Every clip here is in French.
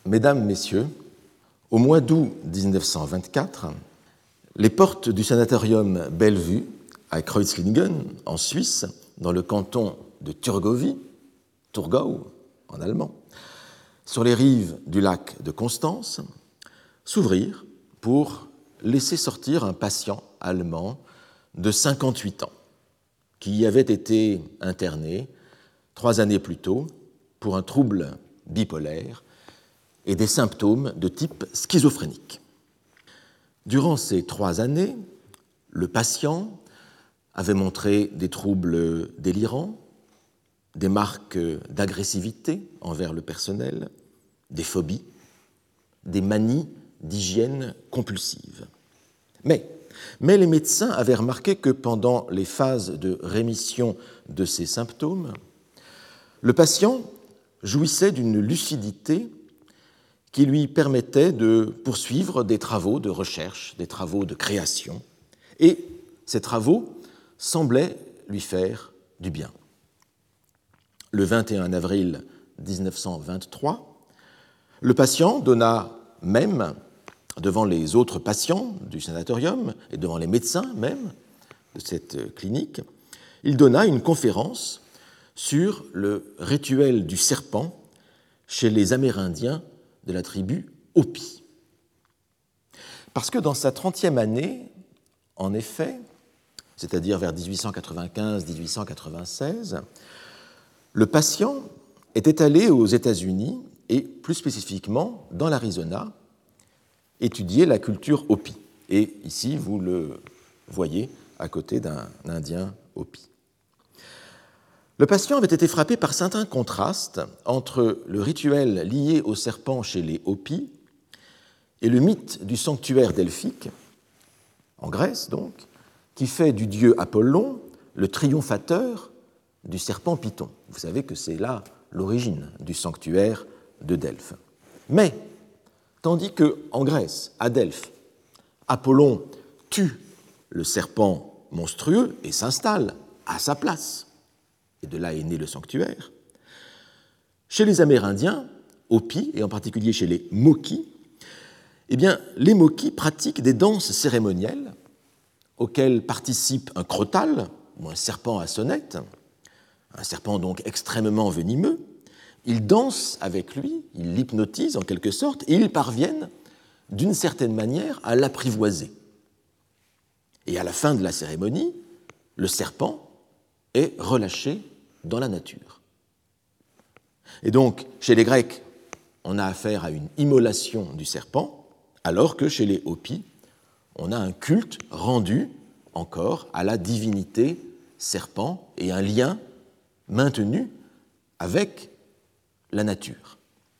Mesdames, Messieurs, au mois d'août 1924, les portes du sanatorium Bellevue à Kreuzlingen, en Suisse, dans le canton de Thurgovie, Thurgau en allemand, sur les rives du lac de Constance, s'ouvrirent pour laisser sortir un patient allemand de 58 ans qui y avait été interné 3 années plus tôt pour un trouble bipolaire et des symptômes de type schizophrénique. Durant ces 3 années, le patient avait montré des troubles délirants, des marques d'agressivité envers le personnel, des phobies, des manies d'hygiène compulsive. Mais les médecins avaient remarqué que pendant les phases de rémission de ces symptômes, le patient jouissait d'une lucidité qui lui permettait de poursuivre des travaux de recherche, des travaux de création, et ces travaux semblaient lui faire du bien. Le 21 avril 1923, le patient donna même, devant les autres patients du sanatorium et devant les médecins même de cette clinique, il donna une conférence sur le rituel du serpent chez les Amérindiens de la tribu Hopi. Parce que dans sa 30e année, en effet, c'est-à-dire vers 1895-1896, le patient était allé aux États-Unis et plus spécifiquement dans l'Arizona étudier la culture Hopi. Et ici, vous le voyez à côté d'un Indien Hopi. Le patient avait été frappé par certains contrastes entre le rituel lié au serpent chez les Hopis et le mythe du sanctuaire delphique, en Grèce donc, qui fait du dieu Apollon le triomphateur du serpent Python. Vous savez que c'est là l'origine du sanctuaire de Delphes. Mais, tandis qu'en Grèce, à Delphes, Apollon tue le serpent monstrueux et s'installe à sa place, et de là est né le sanctuaire, chez les Amérindiens, Hopis, et en particulier chez les Moquis, eh bien, les Moquis pratiquent des danses cérémonielles auxquelles participe un crotal, ou un serpent à sonnette, un serpent donc extrêmement venimeux. Ils dansent avec lui, ils l'hypnotisent en quelque sorte, et ils parviennent, d'une certaine manière, à l'apprivoiser. Et à la fin de la cérémonie, le serpent est relâché dans la nature. Et donc, chez les Grecs, on a affaire à une immolation du serpent, alors que chez les Hopis, on a un culte rendu encore à la divinité serpent et un lien maintenu avec la nature.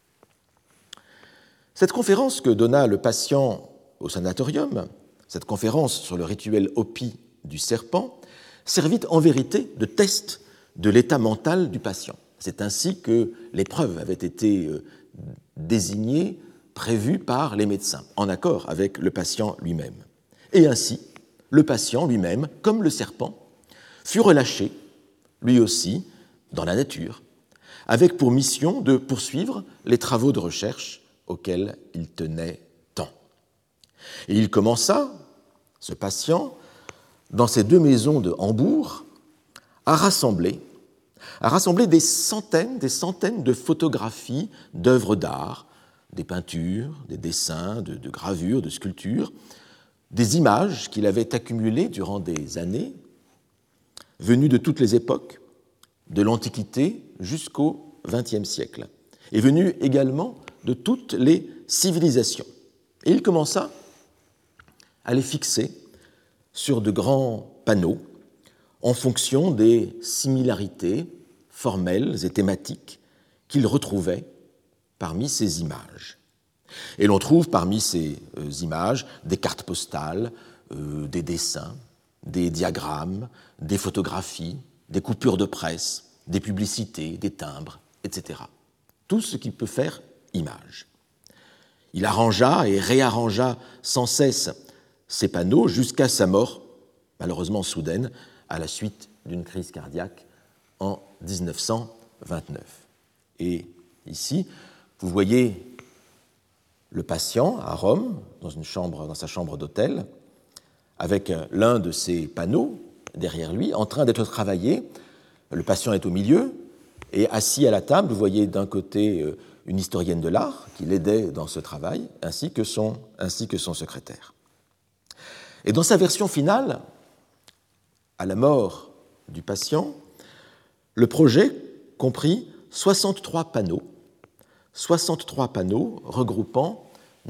Cette conférence que donna le patient au sanatorium, cette conférence sur le rituel Hopi du serpent, servit en vérité de test de l'état mental du patient. C'est ainsi que l'épreuve avait été désignée, prévue par les médecins, en accord avec le patient lui-même. Et ainsi, le patient lui-même, comme le serpent, fut relâché, lui aussi, dans la nature, avec pour mission de poursuivre les travaux de recherche auxquels il tenait tant. Et il commença, ce patient, dans ces 2 maisons de Hambourg, à rassembler des centaines de photographies d'œuvres d'art, des peintures, des dessins, de gravures, de sculptures, des images qu'il avait accumulées durant des années, venues de toutes les époques, de l'Antiquité jusqu'au XXe siècle, et venues également de toutes les civilisations. Et il commença à les fixer sur de grands panneaux en fonction des similarités formelles et thématiques qu'il retrouvait parmi ces images. Et l'on trouve parmi ces images des cartes postales, des dessins, des diagrammes, des photographies, des coupures de presse, des publicités, des timbres, etc. Tout ce qui peut faire image. Il arrangea et réarrangea sans cesse ces panneaux jusqu'à sa mort, malheureusement soudaine, à la suite d'une crise cardiaque en 1929. Et ici, vous voyez le patient à Rome, dans sa chambre d'hôtel, avec l'un de ses panneaux derrière lui, en train d'être travaillé. Le patient est au milieu, et assis à la table, vous voyez d'un côté une historienne de l'art qui l'aidait dans ce travail, ainsi que son secrétaire. Et dans sa version finale, à la mort du patient, le projet comprit 63 panneaux regroupant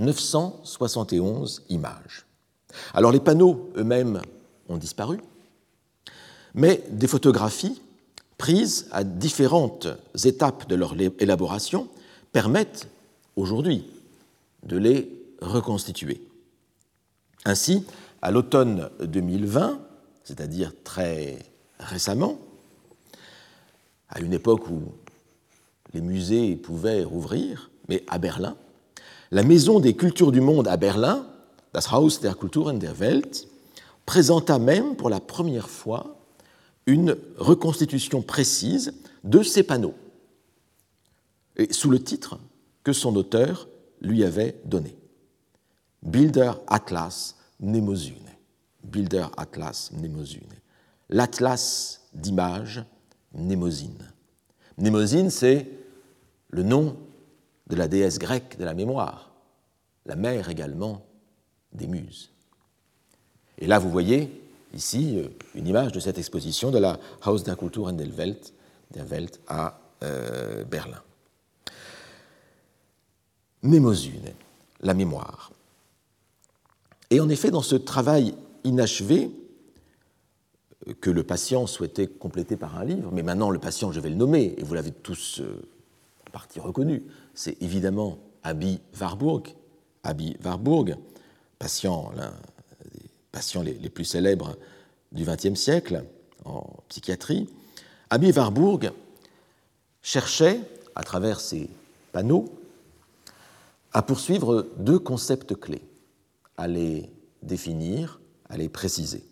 971 images. Alors les panneaux eux-mêmes ont disparu, mais des photographies prises à différentes étapes de leur élaboration permettent aujourd'hui de les reconstituer. Ainsi, à l'automne 2020, c'est-à-dire très récemment, à une époque où les musées pouvaient rouvrir, mais à Berlin, la Maison des cultures du monde à Berlin, das Haus der Kulturen der Welt, présenta même pour la première fois une reconstitution précise de ces panneaux, et sous le titre que son auteur lui avait donné. Bilder Atlas Mnemosyne. Bilder Atlas Mnemosyne. L'atlas d'images Mnemosyne. Mnemosyne, c'est le nom de la déesse grecque de la mémoire, la mère également des muses. Et là, vous voyez ici une image de cette exposition de la Haus der Kulturen der Welt à Berlin. Mnemosyne, la mémoire. Et en effet, dans ce travail inachevé, que le patient souhaitait compléter par un livre, mais maintenant le patient, je vais le nommer, et vous l'avez tous en partie reconnu, c'est évidemment Aby Warburg. Aby Warburg, patient, l'un des patients les plus célèbres du XXe siècle en psychiatrie. Aby Warburg cherchait, à travers ses panneaux, à poursuivre deux concepts clés, à les définir, à les préciser.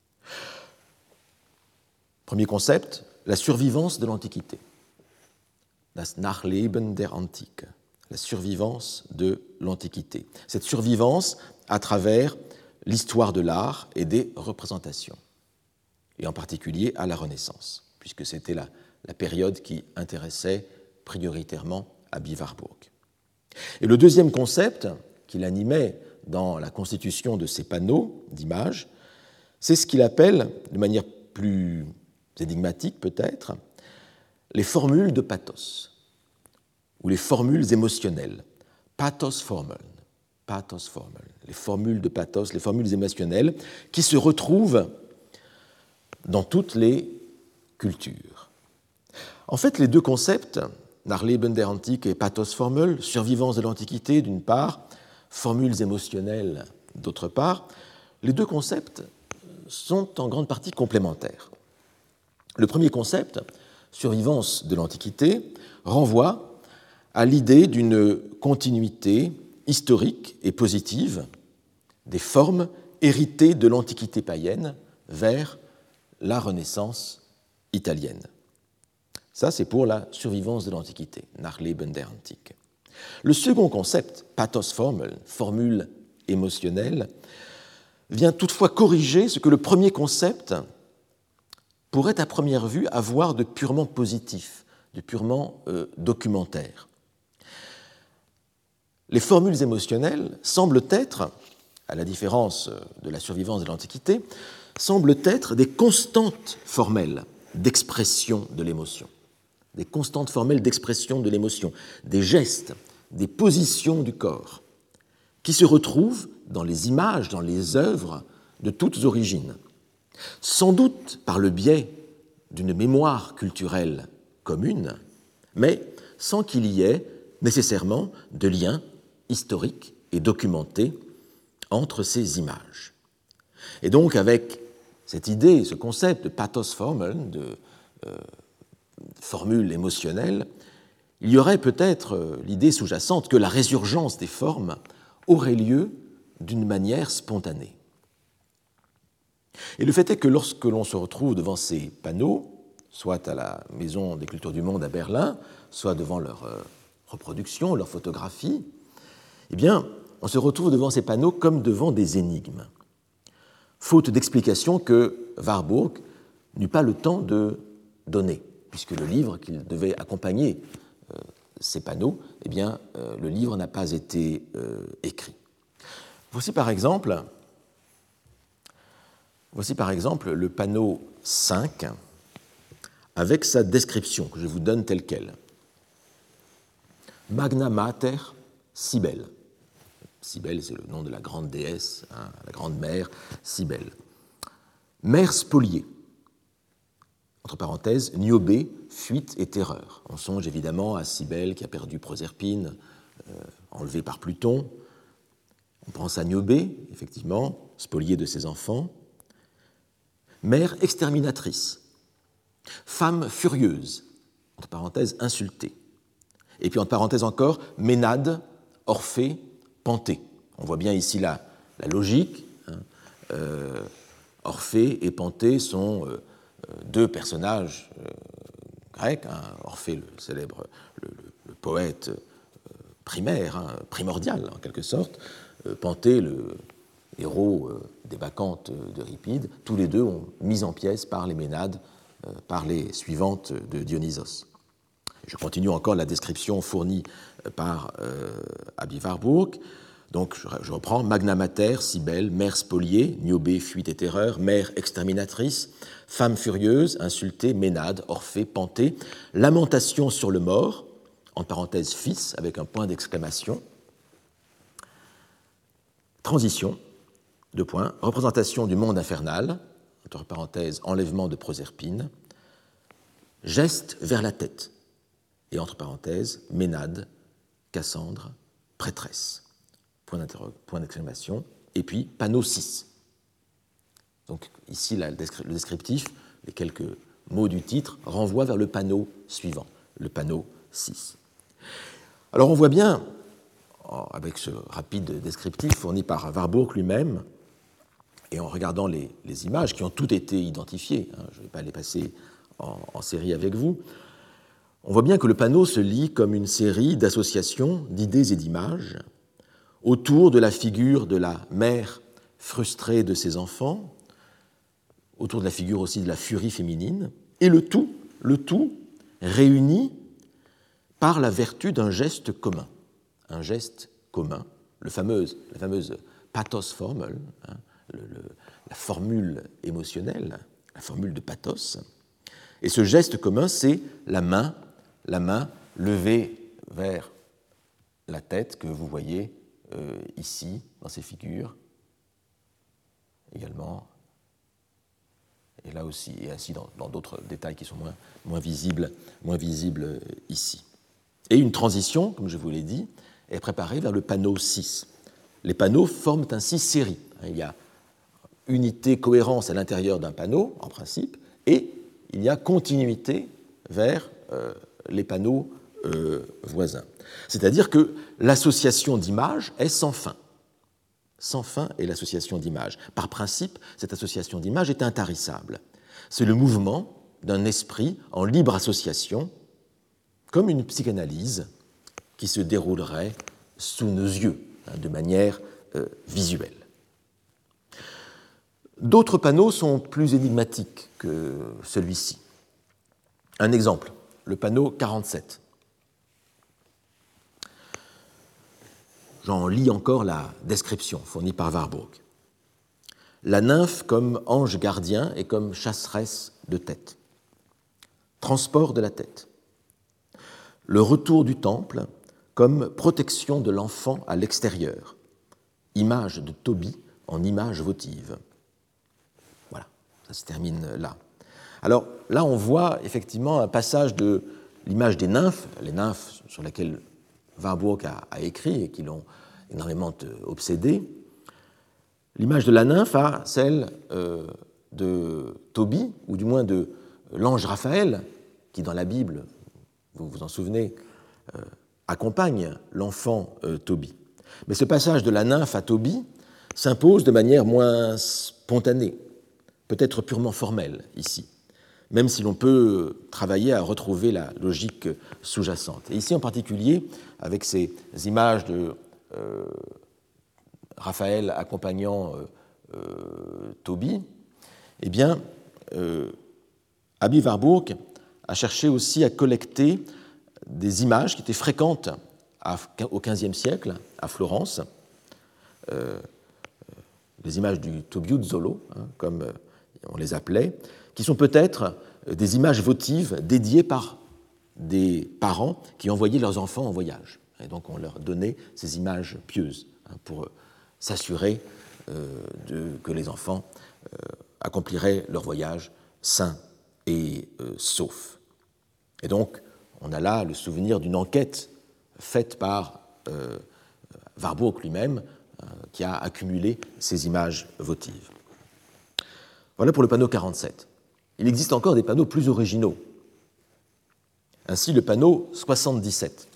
Premier concept, la survivance de l'Antiquité. Das Nachleben der Antike. La survivance de l'Antiquité. Cette survivance à travers l'histoire de l'art et des représentations, et en particulier à la Renaissance, puisque c'était la période qui intéressait prioritairement Aby Warburg. Et le deuxième concept qu'il animait dans la constitution de ces panneaux d'images, c'est ce qu'il appelle, de manière plus énigmatique peut-être, les formules de pathos, ou les formules émotionnelles, Pathosformeln, les formules de pathos, les formules émotionnelles, qui se retrouvent dans toutes les cultures. En fait, les deux concepts, Nachleben der Antike et Pathosformel, survivance de l'Antiquité d'une part, formules émotionnelles d'autre part, les deux concepts sont en grande partie complémentaires. Le premier concept, survivance de l'Antiquité, renvoie à l'idée d'une continuité historique et positive des formes héritées de l'Antiquité païenne vers la Renaissance italienne. Ça, c'est pour la survivance de l'Antiquité, Nachleben der Antike. Le second concept, Pathosformel, formule émotionnelle, vient toutefois corriger ce que le premier concept pourrait à première vue avoir de purement positif, de purement documentaire. Les formules émotionnelles semblent être, à la différence de la survivance de l'Antiquité, semblent être des constantes formelles d'expression de l'émotion. Des constantes formelles d'expression de l'émotion, des gestes, des positions du corps, qui se retrouvent dans les images, dans les œuvres de toutes origines, sans doute par le biais d'une mémoire culturelle commune, mais sans qu'il y ait nécessairement de lien historique et documenté entre ces images. Et donc avec cette idée, ce concept de Pathosformel, de formule émotionnelle, il y aurait peut-être l'idée sous-jacente que la résurgence des formes aurait lieu d'une manière spontanée. Et le fait est que lorsque l'on se retrouve devant ces panneaux, soit à la Maison des cultures du monde à Berlin, soit devant leur reproduction, leur photographie, eh bien, on se retrouve devant ces panneaux comme devant des énigmes, faute d'explications que Warburg n'eut pas le temps de donner, puisque le livre qu'il devait accompagner ces panneaux, eh bien, le livre n'a pas été écrit. Voici par exemple le panneau 5 avec sa description que je vous donne telle quelle. Magna Mater Cybèle. Cybèle, c'est le nom de la grande déesse, hein, la grande mère Cybèle. Mère spoliée. Entre parenthèses, Niobé, fuite et terreur. On songe évidemment à Cybèle qui a perdu Proserpine, enlevée par Pluton. On pense à Niobé, effectivement, spoliée de ses enfants. Mère exterminatrice. Femme furieuse, entre parenthèses, insultée. Et puis, entre parenthèses encore, Ménade, Orphée, Panthée. On voit bien ici la logique. Hein. Orphée et Panthée sont deux personnages grecs. Hein. Orphée, le célèbre le poète primaire, hein, primordial en quelque sorte. Panthée, le héros des Bacchantes d'Euripide. Tous les deux ont mis en pièces par les Ménades, par les suivantes de Dionysos. Je continue encore la description fournie par Aby Warburg. Donc, je reprends. Magna Mater, Cybèle, mère spoliée, Niobé, fuite et terreur, mère exterminatrice, femme furieuse, insultée, Ménade, Orphée, Panthée, lamentation sur le mort, en parenthèse fils, avec un point d'exclamation, transition, deux points, représentation du monde infernal, entre parenthèses, enlèvement de Proserpine, geste vers la tête, et entre parenthèses, Ménade, Cassandre, prêtresse. Point d'exclamation, et puis panneau 6. Donc ici, le descriptif, les quelques mots du titre, renvoient vers le panneau suivant, le panneau 6. Alors on voit bien, avec ce rapide descriptif fourni par Warburg lui-même, et en regardant les images qui ont toutes été identifiées, hein, je ne vais pas les passer en série avec vous, on voit bien que le panneau se lit comme une série d'associations, d'idées et d'images autour de la figure de la mère frustrée de ses enfants, autour de la figure aussi de la furie féminine, et le tout réuni par la vertu d'un geste commun. Un geste commun, la fameuse pathos formule, hein, la formule émotionnelle, la formule de pathos. Et ce geste commun, c'est la main levée vers la tête que vous voyez ici, dans ces figures, également, et là aussi, et ainsi dans d'autres détails qui sont moins visibles ici. Et une transition, comme je vous l'ai dit, est préparée vers le panneau 6. Les panneaux forment ainsi série. Il y a unité, cohérence à l'intérieur d'un panneau, en principe, et il y a continuité vers les panneaux voisins. C'est-à-dire que l'association d'images est sans fin. Sans fin est l'association d'images. Par principe, cette association d'images est intarissable. C'est le mouvement d'un esprit en libre association, comme une psychanalyse qui se déroulerait sous nos yeux, hein, de manière visuelle. D'autres panneaux sont plus énigmatiques que celui-ci. Un exemple, le panneau 47. J'en lis encore la description fournie par Warburg. La nymphe comme ange gardien et comme chasseresse de tête. Transport de la tête. Le retour du temple comme protection de l'enfant à l'extérieur. Image de Tobie en image votive. Voilà, ça se termine là. Alors là, on voit effectivement un passage de l'image des nymphes, les nymphes sur lesquelles Warburg a écrit et qui l'ont énormément obsédé. L'image de la nymphe à celle de Tobie, ou du moins de l'ange Raphaël, qui dans la Bible, vous vous en souvenez, accompagne l'enfant Tobie. Mais ce passage de la nymphe à Tobie s'impose de manière moins spontanée, peut-être purement formelle ici, même si l'on peut travailler à retrouver la logique sous-jacente. Et ici en particulier, avec ces images de Raphaël accompagnant Tobie, eh bien, Aby Warburg a cherché aussi à collecter des images qui étaient fréquentes au XVe siècle à Florence, les images du Tobiuzzolo, comme on les appelait, qui sont peut-être des images votives dédiées par des parents qui envoyaient leurs enfants en voyage. Et donc on leur donnait ces images pieuses pour s'assurer que les enfants accompliraient leur voyage sains et saufs. Et donc on a là le souvenir d'une enquête faite par Warburg lui-même, qui a accumulé ces images votives. Voilà pour le panneau 47. Il existe encore des panneaux plus originaux. Ainsi, le panneau 77.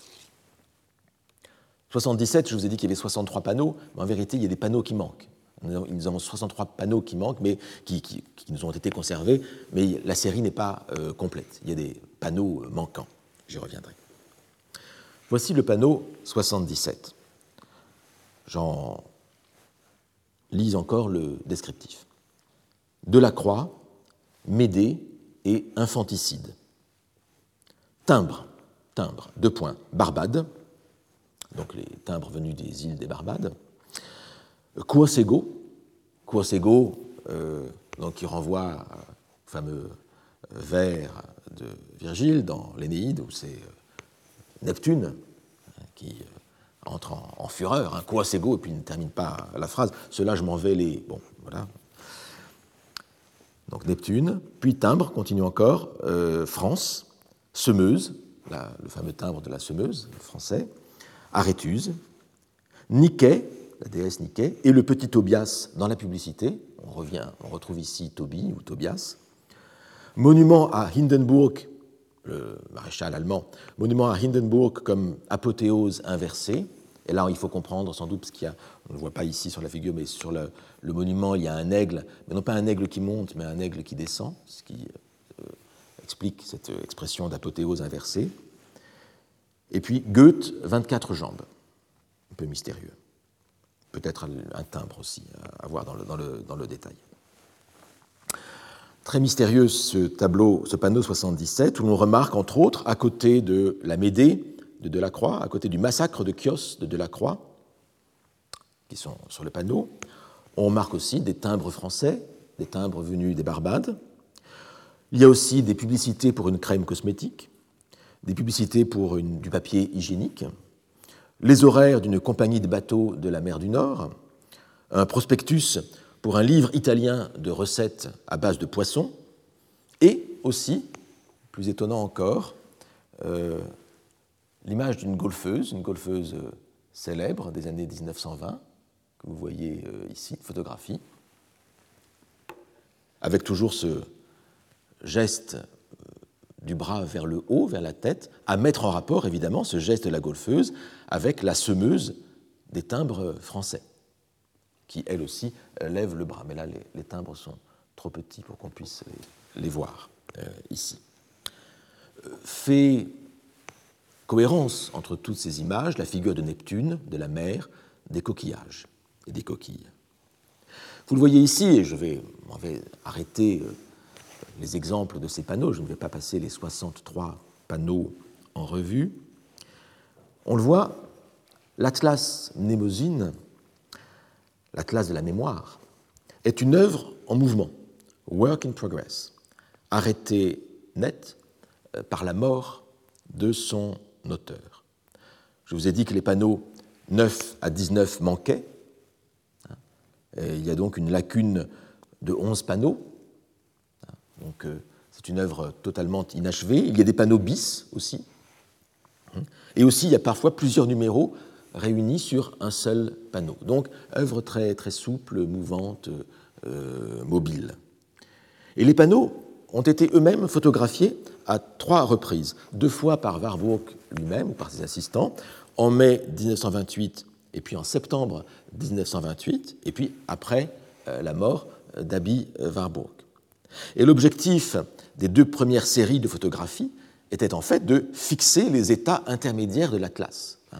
77, je vous ai dit qu'il y avait 63 panneaux, mais en vérité, il y a des panneaux qui manquent. Nous avons 63 panneaux qui manquent, mais qui nous ont été conservés, mais la série n'est pas complète. Il y a des panneaux manquants. J'y reviendrai. Voici le panneau 77. J'en lis encore le descriptif. Delacroix, Médée et infanticide. Timbre, 2 points, Barbade, donc les timbres venus des îles des Barbades. Quoiségo, donc qui renvoie au fameux vers de Virgile dans l'Énéide, où c'est Neptune qui entre en fureur, Quoiségo, et puis il ne termine pas la phrase. Cela, je m'en vais les... Bon, voilà. Donc Neptune, puis timbre, continue encore, France, Semeuse, le fameux timbre de la Semeuse, français, Aréthuse, Niké, la déesse Niké, et le petit Tobias dans la publicité. On retrouve ici Tobie ou Tobias. Monument à Hindenburg, le maréchal allemand, monument à Hindenburg comme apothéose inversée. Et là, il faut comprendre sans doute, parce qu'il y a, on ne le voit pas ici sur la figure, mais sur le monument, il y a un aigle, mais non pas un aigle qui monte, mais un aigle qui descend, ce qui explique cette expression d'apothéose inversée. Et puis Goethe, 24 jambes, un peu mystérieux. Peut-être un timbre aussi, à voir dans le détail. Très mystérieux ce tableau, ce panneau 77, où l'on remarque entre autres, à côté de la Médée de Delacroix, à côté du massacre de Chios de Delacroix, qui sont sur le panneau, on remarque aussi des timbres français, des timbres venus des Barbades. Il y a aussi des publicités pour une crème cosmétique, des publicités pour du papier hygiénique, les horaires d'une compagnie de bateaux de la mer du Nord, un prospectus pour un livre italien de recettes à base de poissons, et aussi, plus étonnant encore, l'image d'une golfeuse, une golfeuse célèbre des années 1920, que vous voyez ici, photographie, avec toujours ce geste du bras vers le haut, vers la tête, à mettre en rapport, évidemment, ce geste de la golfeuse avec la semeuse des timbres français, qui, elle aussi, lève le bras. Mais là, les timbres sont trop petits pour qu'on puisse les voir ici. Fait cohérence entre toutes ces images, la figure de Neptune, de la mer, des coquillages et des coquilles. Vous le voyez ici, et je vais arrêter les exemples de ces panneaux, je ne vais pas passer les 63 panneaux en revue. On le voit, l'Atlas Mnémosyne, l'Atlas de la mémoire, est une œuvre en mouvement, work in progress, arrêtée net par la mort de son auteur. Je vous ai dit que les panneaux 9 à 19 manquaient. Il y a donc une lacune de 11 panneaux. Donc, c'est une œuvre totalement inachevée. Il y a des panneaux bis aussi. Et aussi, il y a parfois plusieurs numéros réunis sur un seul panneau. Donc, œuvre très, très souple, mouvante, mobile. Et les panneaux ont été eux-mêmes photographiés à 3 reprises, 2 fois par Warburg lui-même ou par ses assistants, en mai 1928 et puis en septembre 1928, et puis après la mort d'Aby Warburg. Et l'objectif des 2 premières séries de photographies était en fait de fixer les états intermédiaires de l'Atlas.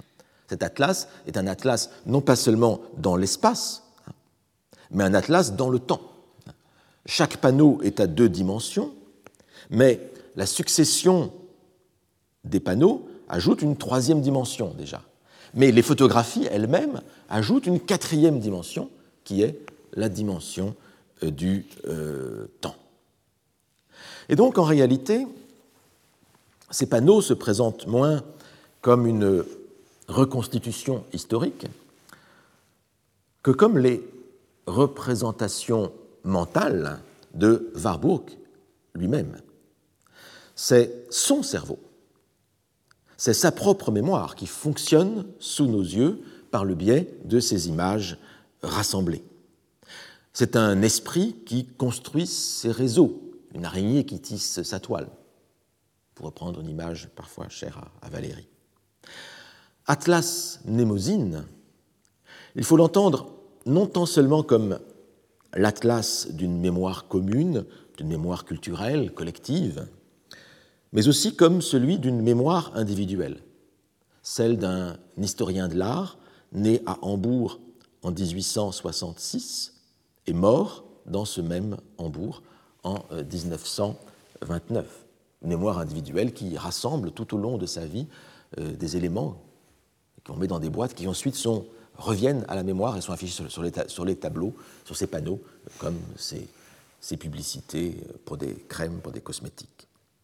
Cet atlas est un atlas non pas seulement dans l'espace, mais un atlas dans le temps. Chaque panneau est à 2 dimensions, mais la succession des panneaux ajoute une 3e dimension déjà. Mais les photographies elles-mêmes ajoutent une 4e dimension, qui est la dimension du temps. Et donc, en réalité, ces panneaux se présentent moins comme une reconstitution historique que comme les représentations mentales de Warburg lui-même. C'est son cerveau, c'est sa propre mémoire qui fonctionne sous nos yeux par le biais de ces images rassemblées. C'est un esprit qui construit ses réseaux, une araignée qui tisse sa toile, pour reprendre une image parfois chère à Valéry. Atlas Mnémosyne, il faut l'entendre non tant seulement comme l'atlas d'une mémoire commune, d'une mémoire culturelle, collective, mais aussi comme celui d'une mémoire individuelle, celle d'un historien de l'art né à Hambourg en 1866 et mort dans ce même Hambourg en 1929. Une mémoire individuelle qui rassemble tout au long de sa vie des éléments qu'on met dans des boîtes qui ensuite reviennent à la mémoire et sont affichés sur les tableaux, sur ces panneaux, comme ces publicités pour des crèmes, pour des cosmétiques.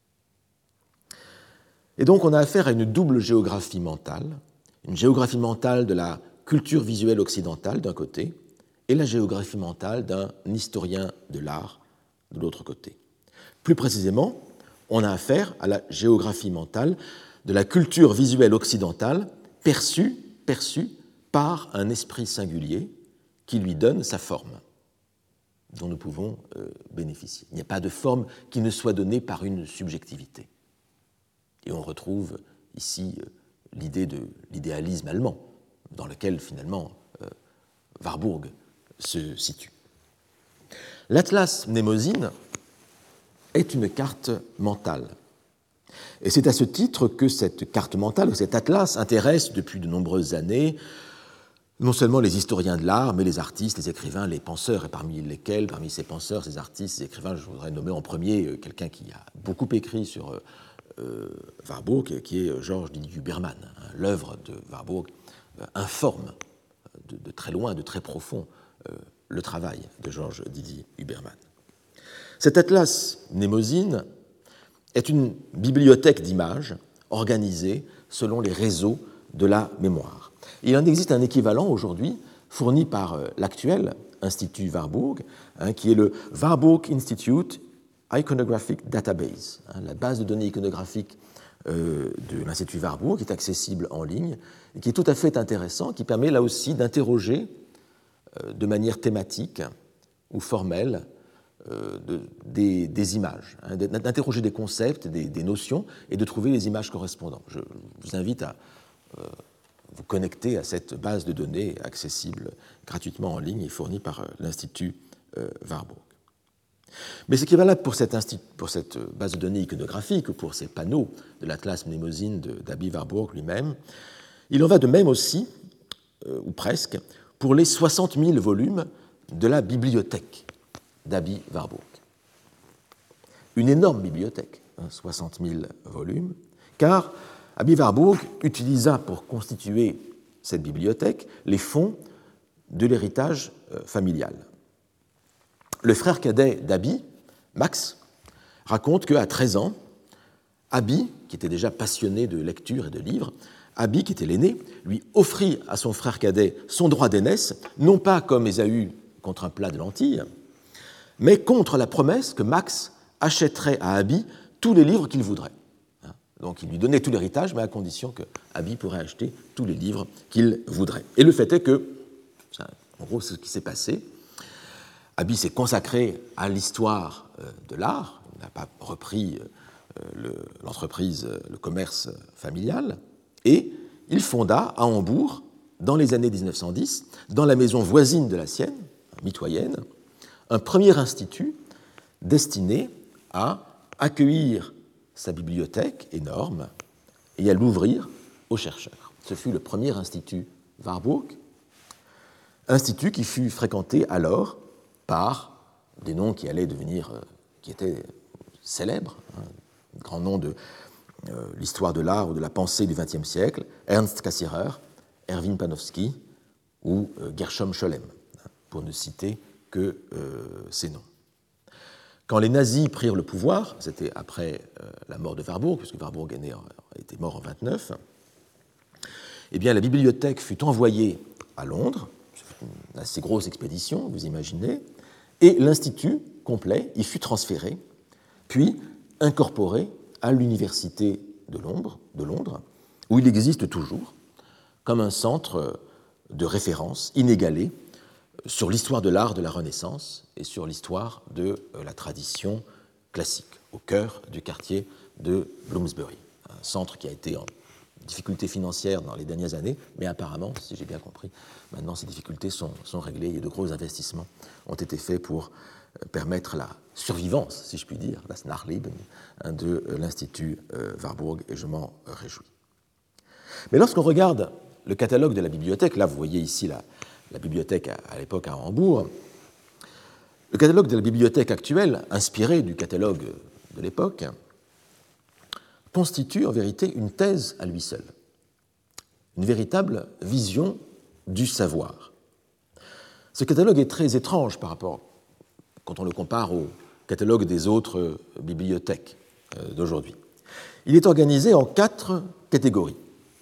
Et donc on a affaire à une double géographie mentale, une géographie mentale de la culture visuelle occidentale d'un côté et la géographie mentale d'un historien de l'art de l'autre côté. Plus précisément, on a affaire à la géographie mentale de la culture visuelle occidentale perçue par un esprit singulier qui lui donne sa forme, dont nous pouvons bénéficier. Il n'y a pas de forme qui ne soit donnée par une subjectivité. Et on retrouve ici l'idée de l'idéalisme allemand, dans lequel finalement Warburg se situe. L'Atlas Mnémosyne est une carte mentale. Et c'est à ce titre que cette carte mentale, cet atlas, intéresse depuis de nombreuses années non seulement les historiens de l'art, mais les artistes, les écrivains, les penseurs, et parmi ces penseurs, ces artistes, ces écrivains, je voudrais nommer en premier quelqu'un qui a beaucoup écrit sur Warburg, qui est Georges Didier Huberman. L'œuvre de Warburg informe de très loin, de très profond, le travail de Georges Didier Huberman. Cet atlas Mnémosyne est une bibliothèque d'images organisée selon les réseaux de la mémoire. Il en existe un équivalent aujourd'hui fourni par l'actuel Institut Warburg, qui est le Warburg Institute Iconographic Database, la base de données iconographiques de l'Institut Warburg, qui est accessible en ligne et qui est tout à fait intéressant, qui permet là aussi d'interroger de manière thématique ou formelle des images, d'interroger des concepts, des notions et de trouver les images correspondantes. Je vous invite à vous connecter à cette base de données accessible gratuitement en ligne et fournie par l'Institut Warburg. Mais ce qui est valable pour cette base de données iconographique ou pour ces panneaux de l'Atlas Mnémosyne d'Aby Warburg lui-même, il en va de même aussi, ou presque, pour les 60 000 volumes de la bibliothèque d'Aby Warburg. Une énorme bibliothèque, 60 000 volumes, car Aby Warburg utilisa pour constituer cette bibliothèque les fonds de l'héritage familial. Le frère cadet d'Aby, Max, raconte qu'à 13 ans, Aby, qui était déjà passionné de lecture et de livres, Aby, qui était l'aîné, lui offrit à son frère cadet son droit d'aînesse, non pas comme Ésaü contre un plat de lentilles, mais contre la promesse que Max achèterait à Aby tous les livres qu'il voudrait. Donc il lui donnait tout l'héritage, mais à condition que Aby pourrait acheter tous les livres qu'il voudrait. Et le fait est que, en gros, c'est ce qui s'est passé. Aby s'est consacré à l'histoire de l'art, il n'a pas repris l'entreprise, le commerce familial, et il fonda à Hambourg, dans les années 1910, dans la maison voisine de la sienne, mitoyenne, un premier institut destiné à accueillir sa bibliothèque énorme et à l'ouvrir aux chercheurs. Ce fut le premier institut Warburg, institut qui fut fréquenté alors par des noms qui allaient devenir, qui étaient célèbres, grands noms de l'histoire de l'art ou de la pensée du XXe siècle, Ernst Cassirer, Erwin Panofsky ou Gershom Scholem, pour ne citer que ces noms. Quand les nazis prirent le pouvoir, c'était après la mort de Warburg, puisque Warburg était mort en 1929, eh bien, la bibliothèque fut envoyée à Londres, une assez grosse expédition, vous imaginez, et l'institut complet y fut transféré, puis incorporé à l'université de Londres, où il existe toujours comme un centre de référence inégalé sur l'histoire de l'art de la Renaissance et sur l'histoire de la tradition classique, au cœur du quartier de Bloomsbury. Un centre qui a été en difficultés financières dans les dernières années, mais apparemment, si j'ai bien compris, maintenant ces difficultés sont réglées et de gros investissements ont été faits pour permettre la survivance, si je puis dire, das Nachleben de l'Institut Warburg, et je m'en réjouis. Mais lorsqu'on regarde le catalogue de la bibliothèque, là vous voyez ici la bibliothèque à l'époque à Hambourg, le catalogue de la bibliothèque actuelle, inspiré du catalogue de l'époque, constitue en vérité une thèse à lui seul, une véritable vision du savoir. Ce catalogue est très étrange par rapport, quand on le compare au catalogue des autres bibliothèques d'aujourd'hui. Il est organisé en 4 catégories.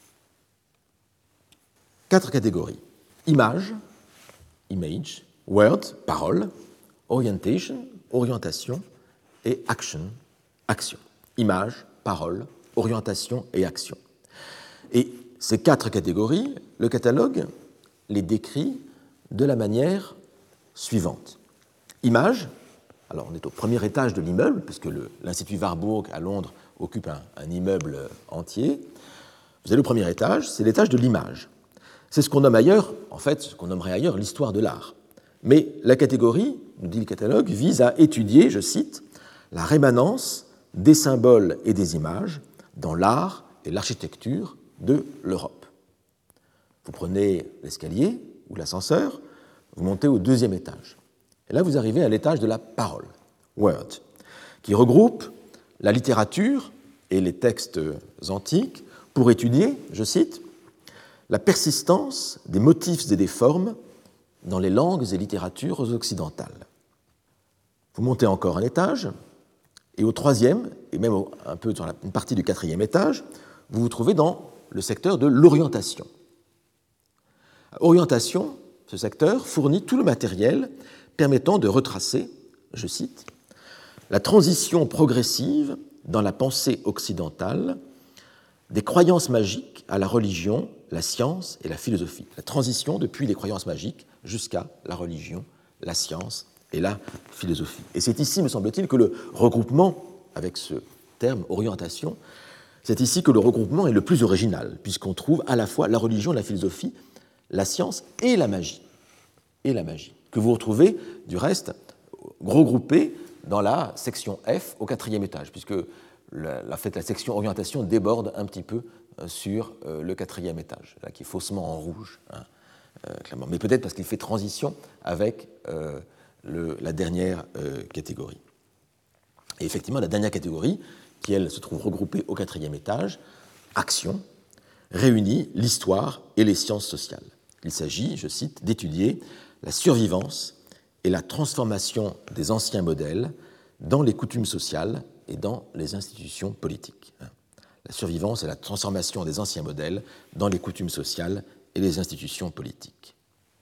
4 catégories. Image, image, word, parole, orientation, orientation, et action, action. Image, parole, orientation et action. Et ces 4 catégories, le catalogue les décrit de la manière suivante. Image, alors on est au premier étage de l'immeuble, puisque l'Institut Warburg à Londres occupe un immeuble entier. Vous avez le premier étage, c'est l'étage de l'image. C'est ce qu'on nomme ailleurs, en fait, ce qu'on nommerait ailleurs l'histoire de l'art. Mais la catégorie, nous dit le catalogue, vise à étudier, je cite, la rémanence des symboles et des images dans l'art et l'architecture de l'Europe. Vous prenez l'escalier ou l'ascenseur, vous montez au 2e étage. Et là, vous arrivez à l'étage de la parole, word, qui regroupe la littérature et les textes antiques pour étudier, je cite, la persistance des motifs et des formes dans les langues et littératures occidentales. Vous montez encore un étage, et au 3e, et même un peu sur une partie du 4e étage, vous vous trouvez dans le secteur de l'orientation. Orientation, ce secteur fournit tout le matériel permettant de retracer, je cite, la transition progressive dans la pensée occidentale des croyances magiques à la religion, la science et la philosophie. La transition depuis les croyances magiques jusqu'à la religion, la science et la philosophie. Et c'est ici, me semble-t-il, que le regroupement, avec ce terme orientation, c'est ici que le regroupement est le plus original, puisqu'on trouve à la fois la religion, la philosophie, la science et la magie. Et la magie, que vous retrouvez, du reste, regroupée dans la section F au 4e étage, puisque la section orientation déborde un petit peu sur le 4e étage, là, qui est faussement en rouge, clairement. Mais peut-être parce qu'il fait transition avec la dernière catégorie. Et effectivement, la dernière catégorie, qui elle se trouve regroupée au 4e étage, action, réunit l'histoire et les sciences sociales. Il s'agit, je cite, d'étudier la survivance et la transformation des anciens modèles dans les coutumes sociales et dans les institutions politiques. La survivance et la transformation des anciens modèles dans les coutumes sociales et les institutions politiques.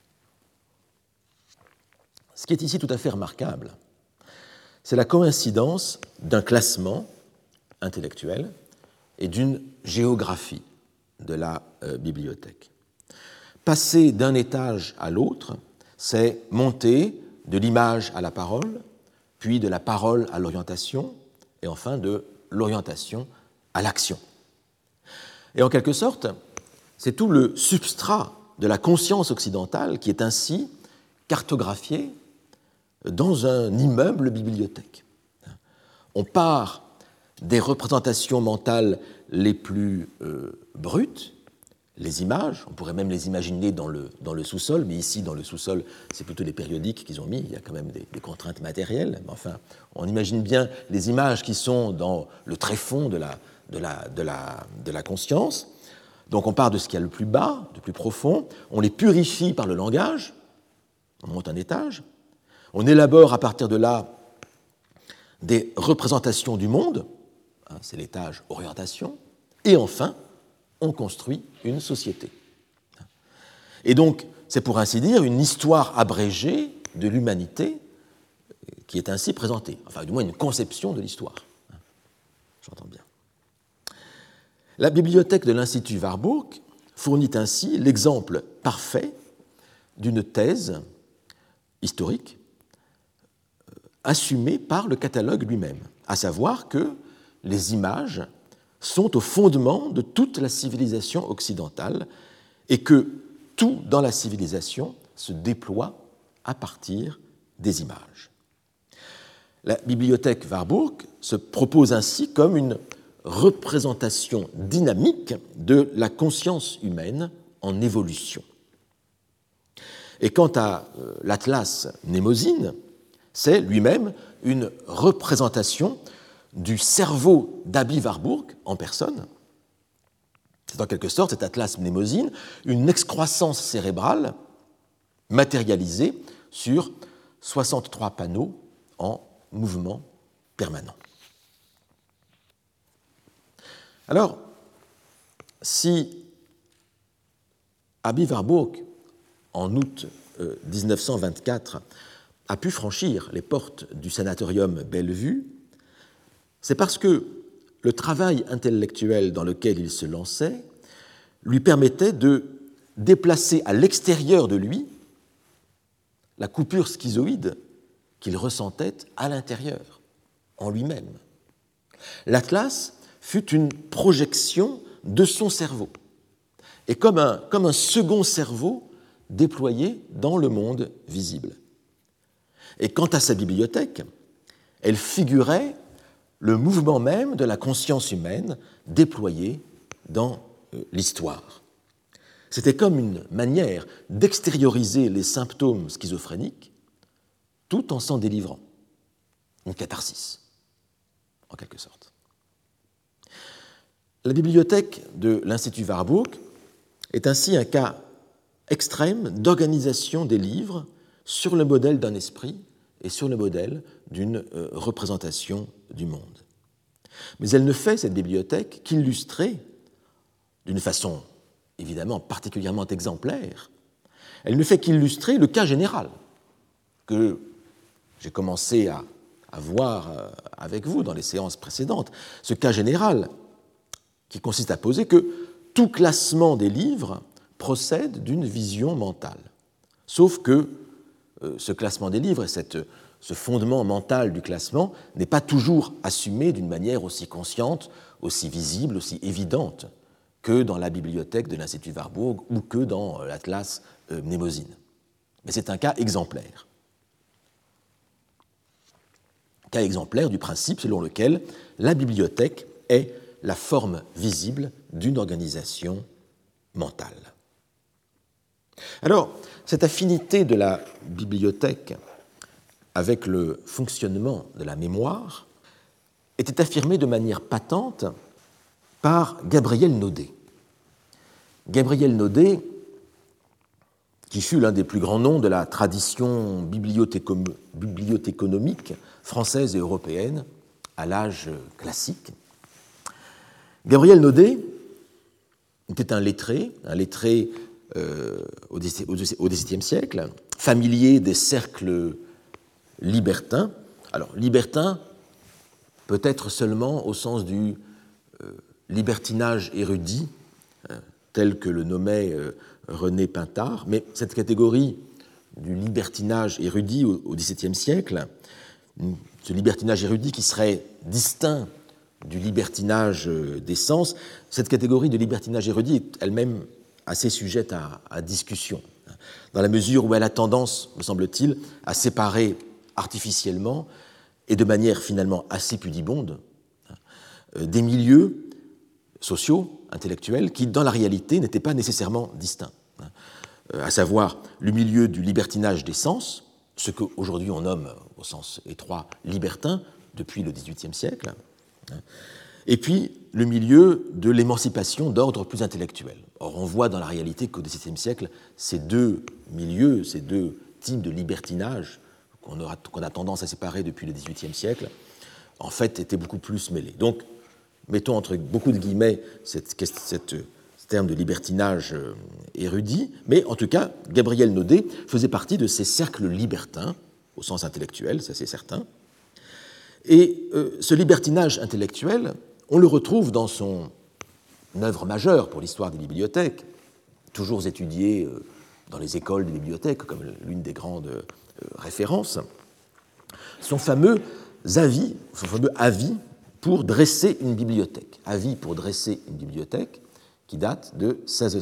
Ce qui est ici tout à fait remarquable, c'est la coïncidence d'un classement intellectuel et d'une géographie de la bibliothèque. Passer d'un étage à l'autre, c'est monter de l'image à la parole, puis de la parole à l'orientation, et enfin de l'orientation à l'action. Et en quelque sorte, c'est tout le substrat de la conscience occidentale qui est ainsi cartographié dans un immeuble bibliothèque. On part des représentations mentales les plus brutes, les images. On pourrait même les imaginer dans le sous-sol, mais ici, dans le sous-sol, c'est plutôt les périodiques qu'ils ont mis. Il y a quand même des contraintes matérielles. Mais enfin, on imagine bien les images qui sont dans le tréfonds de la conscience. Donc on part de ce qu'il y a le plus bas, du plus profond. On les purifie par le langage. On monte un étage. On élabore à partir de là des représentations du monde. C'est l'étage orientation. Et enfin, on construit une société. Et donc, c'est pour ainsi dire une histoire abrégée de l'humanité qui est ainsi présentée, enfin du moins une conception de l'histoire. J'entends bien. La bibliothèque de l'Institut Warburg fournit ainsi l'exemple parfait d'une thèse historique assumée par le catalogue lui-même, à savoir que les images sont au fondement de toute la civilisation occidentale et que tout dans la civilisation se déploie à partir des images. La bibliothèque Warburg se propose ainsi comme une représentation dynamique de la conscience humaine en évolution. Et quant à l'Atlas Mnémosyne, c'est lui-même une représentation du cerveau d'Abi Warburg en personne. C'est en quelque sorte, cet Atlas Mnémosyne, une excroissance cérébrale matérialisée sur 63 panneaux en mouvement permanent. Alors, si Abi Warburg, en août 1924, a pu franchir les portes du sanatorium Bellevue, c'est parce que le travail intellectuel dans lequel il se lançait lui permettait de déplacer à l'extérieur de lui la coupure schizoïde qu'il ressentait à l'intérieur, en lui-même. L'Atlas fut une projection de son cerveau, et comme un second cerveau déployé dans le monde visible. Et quant à sa bibliothèque, elle figurait le mouvement même de la conscience humaine déployée dans l'histoire. C'était comme une manière d'extérioriser les symptômes schizophréniques tout en s'en délivrant. Une catharsis, en quelque sorte. La bibliothèque de l'Institut Warburg est ainsi un cas extrême d'organisation des livres sur le modèle d'un esprit et sur le modèle d'une représentation du monde. Mais elle ne fait, cette bibliothèque, qu'illustrer, d'une façon évidemment particulièrement exemplaire, elle ne fait qu'illustrer le cas général que j'ai commencé à voir avec vous dans les séances précédentes, ce cas général qui consiste à poser que tout classement des livres procède d'une vision mentale. Sauf que ce classement des livres et ce fondement mental du classement n'est pas toujours assumé d'une manière aussi consciente, aussi visible, aussi évidente que dans la bibliothèque de l'Institut Warburg ou que dans l'Atlas Mnémosyne. Mais c'est un cas exemplaire. Cas exemplaire du principe selon lequel la bibliothèque est la forme visible d'une organisation mentale. Alors, cette affinité de la bibliothèque avec le fonctionnement de la mémoire était affirmée de manière patente par Gabriel Naudet. Gabriel Naudet, qui fut l'un des plus grands noms de la tradition bibliothéconomique française et européenne à l'âge classique. Gabriel Naudet était un lettré au XVIIe siècle, familier des cercles libertins. Alors, libertin, peut-être seulement au sens du libertinage érudit, tel que le nommait René Pintard, mais cette catégorie du libertinage érudit au XVIIe siècle, ce libertinage érudit qui serait distinct du libertinage des sens, cette catégorie de libertinage érudit est elle-même assez sujette à discussion, dans la mesure où elle a tendance, me semble-t-il, à séparer artificiellement et de manière finalement assez pudibonde des milieux sociaux, intellectuels, qui, dans la réalité, n'étaient pas nécessairement distincts, à savoir le milieu du libertinage des sens, ce qu'aujourd'hui on nomme, au sens étroit, libertin, depuis le XVIIIe siècle, et puis le milieu de l'émancipation d'ordre plus intellectuel. Or, on voit dans la réalité qu'au XVIIe siècle, ces deux milieux, ces deux types de libertinage qu'on a tendance à séparer depuis le XVIIIe siècle, en fait, étaient beaucoup plus mêlés. Donc, mettons entre beaucoup de guillemets ce terme de libertinage érudit, mais en tout cas, Gabriel Naudet faisait partie de ces cercles libertins, au sens intellectuel, ça c'est certain. Et ce libertinage intellectuel, on le retrouve dans son œuvre majeure pour l'histoire des bibliothèques, toujours étudiée dans les écoles des bibliothèques comme l'une des grandes références, son fameux avis pour dresser une bibliothèque. Avis pour dresser une bibliothèque qui date de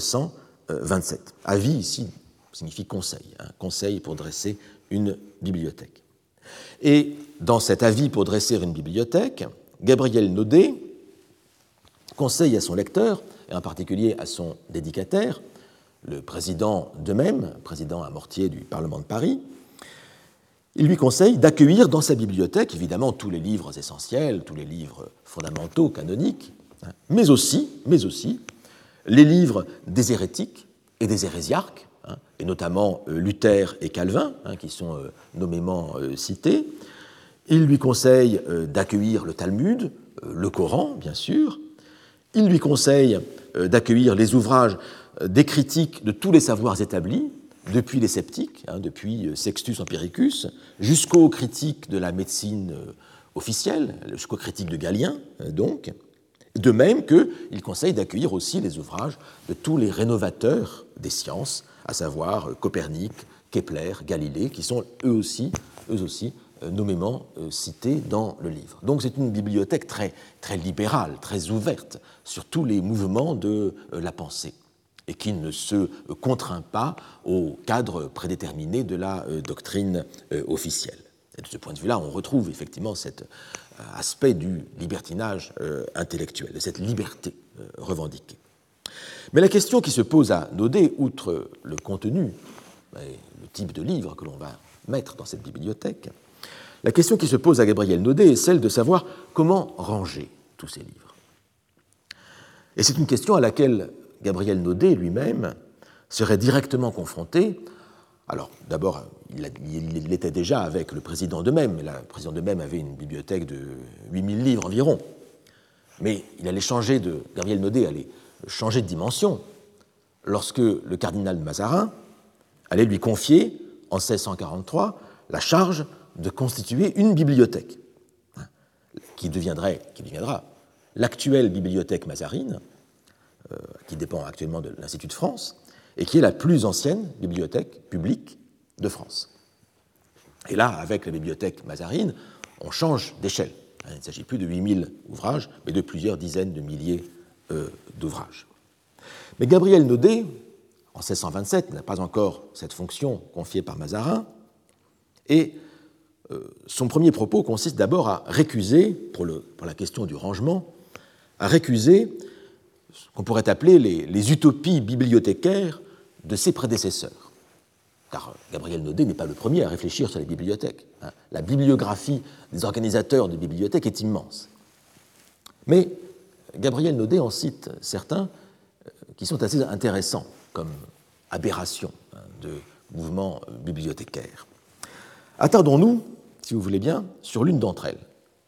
1627. Avis ici signifie conseil, conseil pour dresser une bibliothèque. Et dans cet avis pour dresser une bibliothèque, Gabriel Naudet conseille à son lecteur, et en particulier à son dédicataire, le président d'eux-mêmes, président à mortier du Parlement de Paris, il lui conseille d'accueillir dans sa bibliothèque, évidemment, tous les livres essentiels, tous les livres fondamentaux, canoniques, mais aussi les livres des hérétiques et des hérésiarques, et notamment Luther et Calvin, qui sont nommément cités. Il lui conseille d'accueillir le Talmud, le Coran, bien sûr. Il lui conseille d'accueillir les ouvrages des critiques de tous les savoirs établis, depuis les sceptiques, depuis Sextus Empiricus, jusqu'aux critiques de la médecine officielle, jusqu'aux critiques de Galien, donc. De même qu'il conseille d'accueillir aussi les ouvrages de tous les rénovateurs des sciences, à savoir Copernic, Kepler, Galilée, qui sont eux aussi nommément cités dans le livre. Donc c'est une bibliothèque très, très libérale, très ouverte sur tous les mouvements de la pensée, et qui ne se contraint pas au cadre prédéterminé de la doctrine officielle. Et de ce point de vue-là, on retrouve effectivement cet aspect du libertinage intellectuel, de cette liberté revendiquée. Mais la question qui se pose à Naudet, outre le contenu, le type de livre que l'on va mettre dans cette bibliothèque, la question qui se pose à Gabriel Naudet est celle de savoir comment ranger tous ces livres. Et c'est une question à laquelle Gabriel Naudet lui-même serait directement confronté. Alors, d'abord, il l'était déjà avec le président d'eux-mêmes, mais le président d'eux-mêmes avait une bibliothèque de 8000 livres environ. Mais Gabriel Naudet allait changer de dimension lorsque le cardinal Mazarin allait lui confier, en 1643, la charge de constituer une bibliothèque, qui deviendra l'actuelle bibliothèque mazarine, qui dépend actuellement de l'Institut de France, et qui est la plus ancienne bibliothèque publique de France. Et là, avec la bibliothèque mazarine, on change d'échelle. Il ne s'agit plus de 8000 ouvrages, mais de plusieurs dizaines de milliers d'ouvrages. Mais Gabriel Naudet, en 1627, n'a pas encore cette fonction confiée par Mazarin, et son premier propos consiste d'abord à récuser, pour la question du rangement, à récuser ce qu'on pourrait appeler les utopies bibliothécaires de ses prédécesseurs. Car Gabriel Naudet n'est pas le premier à réfléchir sur les bibliothèques. La bibliographie des organisateurs de bibliothèques est immense. Mais Gabriel Naudet en cite certains qui sont assez intéressants comme aberrations de mouvements bibliothécaires. Attardons-nous, si vous voulez bien, sur l'une d'entre elles.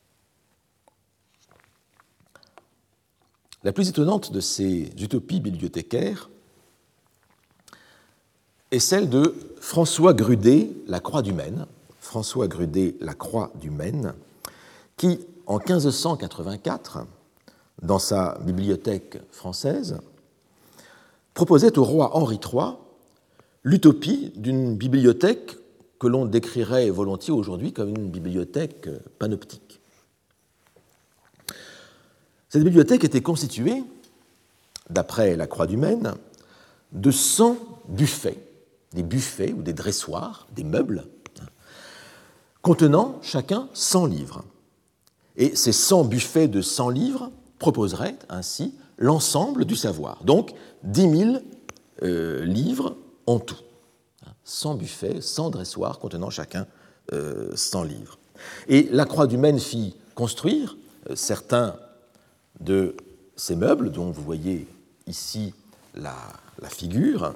La plus étonnante de ces utopies bibliothécaires est celle de François Grudet, La Croix du Maine, François Grudet, La Croix du Maine, qui, en 1584, dans sa bibliothèque française, proposait au roi Henri III l'utopie d'une bibliothèque que l'on décrirait volontiers aujourd'hui comme une bibliothèque panoptique. Cette bibliothèque était constituée, d'après La Croix du Maine, de 100 buffets, des buffets ou des dressoirs, des meubles, contenant chacun 100 livres. Et ces 100 buffets de 100 livres proposeraient ainsi l'ensemble du savoir. Donc 10 000 livres en tout. 100 buffets, 100 dressoirs contenant chacun 100 livres. Et la Croix du Maine fit construire certains de ces meubles, dont vous voyez ici la figure.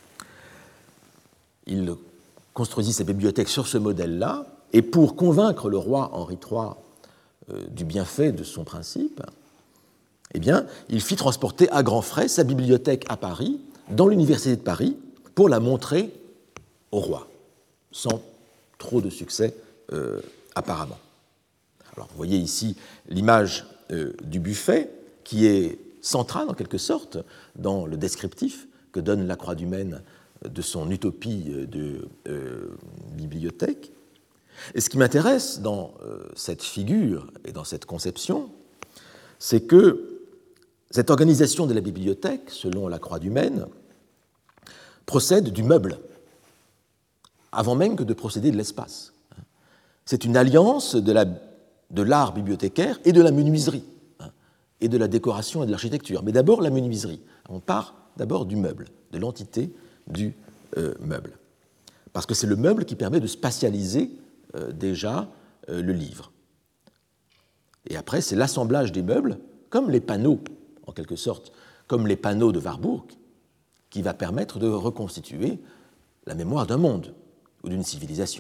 Il construisit sa bibliothèque sur ce modèle-là, et pour convaincre le roi Henri III du bienfait de son principe, eh bien, il fit transporter à grands frais sa bibliothèque à Paris, dans l'université de Paris, pour la montrer au roi, sans trop de succès apparemment. Alors, vous voyez ici l'image du buffet, qui est centrale en quelque sorte dans le descriptif que donne la Croix du Maine de son utopie de bibliothèque. Et ce qui m'intéresse dans cette figure et dans cette conception, c'est que cette organisation de la bibliothèque, selon la Croix du Maine, procède du meuble, avant même que de procéder de l'espace. C'est une alliance de l'art bibliothécaire et de la menuiserie, et de la décoration et de l'architecture. Mais d'abord la menuiserie. On part d'abord du meuble, de l'entité du meuble. Parce que c'est le meuble qui permet de spatialiser déjà le livre. Et après, c'est l'assemblage des meubles, comme les panneaux, en quelque sorte, comme les panneaux de Warburg, qui va permettre de reconstituer la mémoire d'un monde ou d'une civilisation.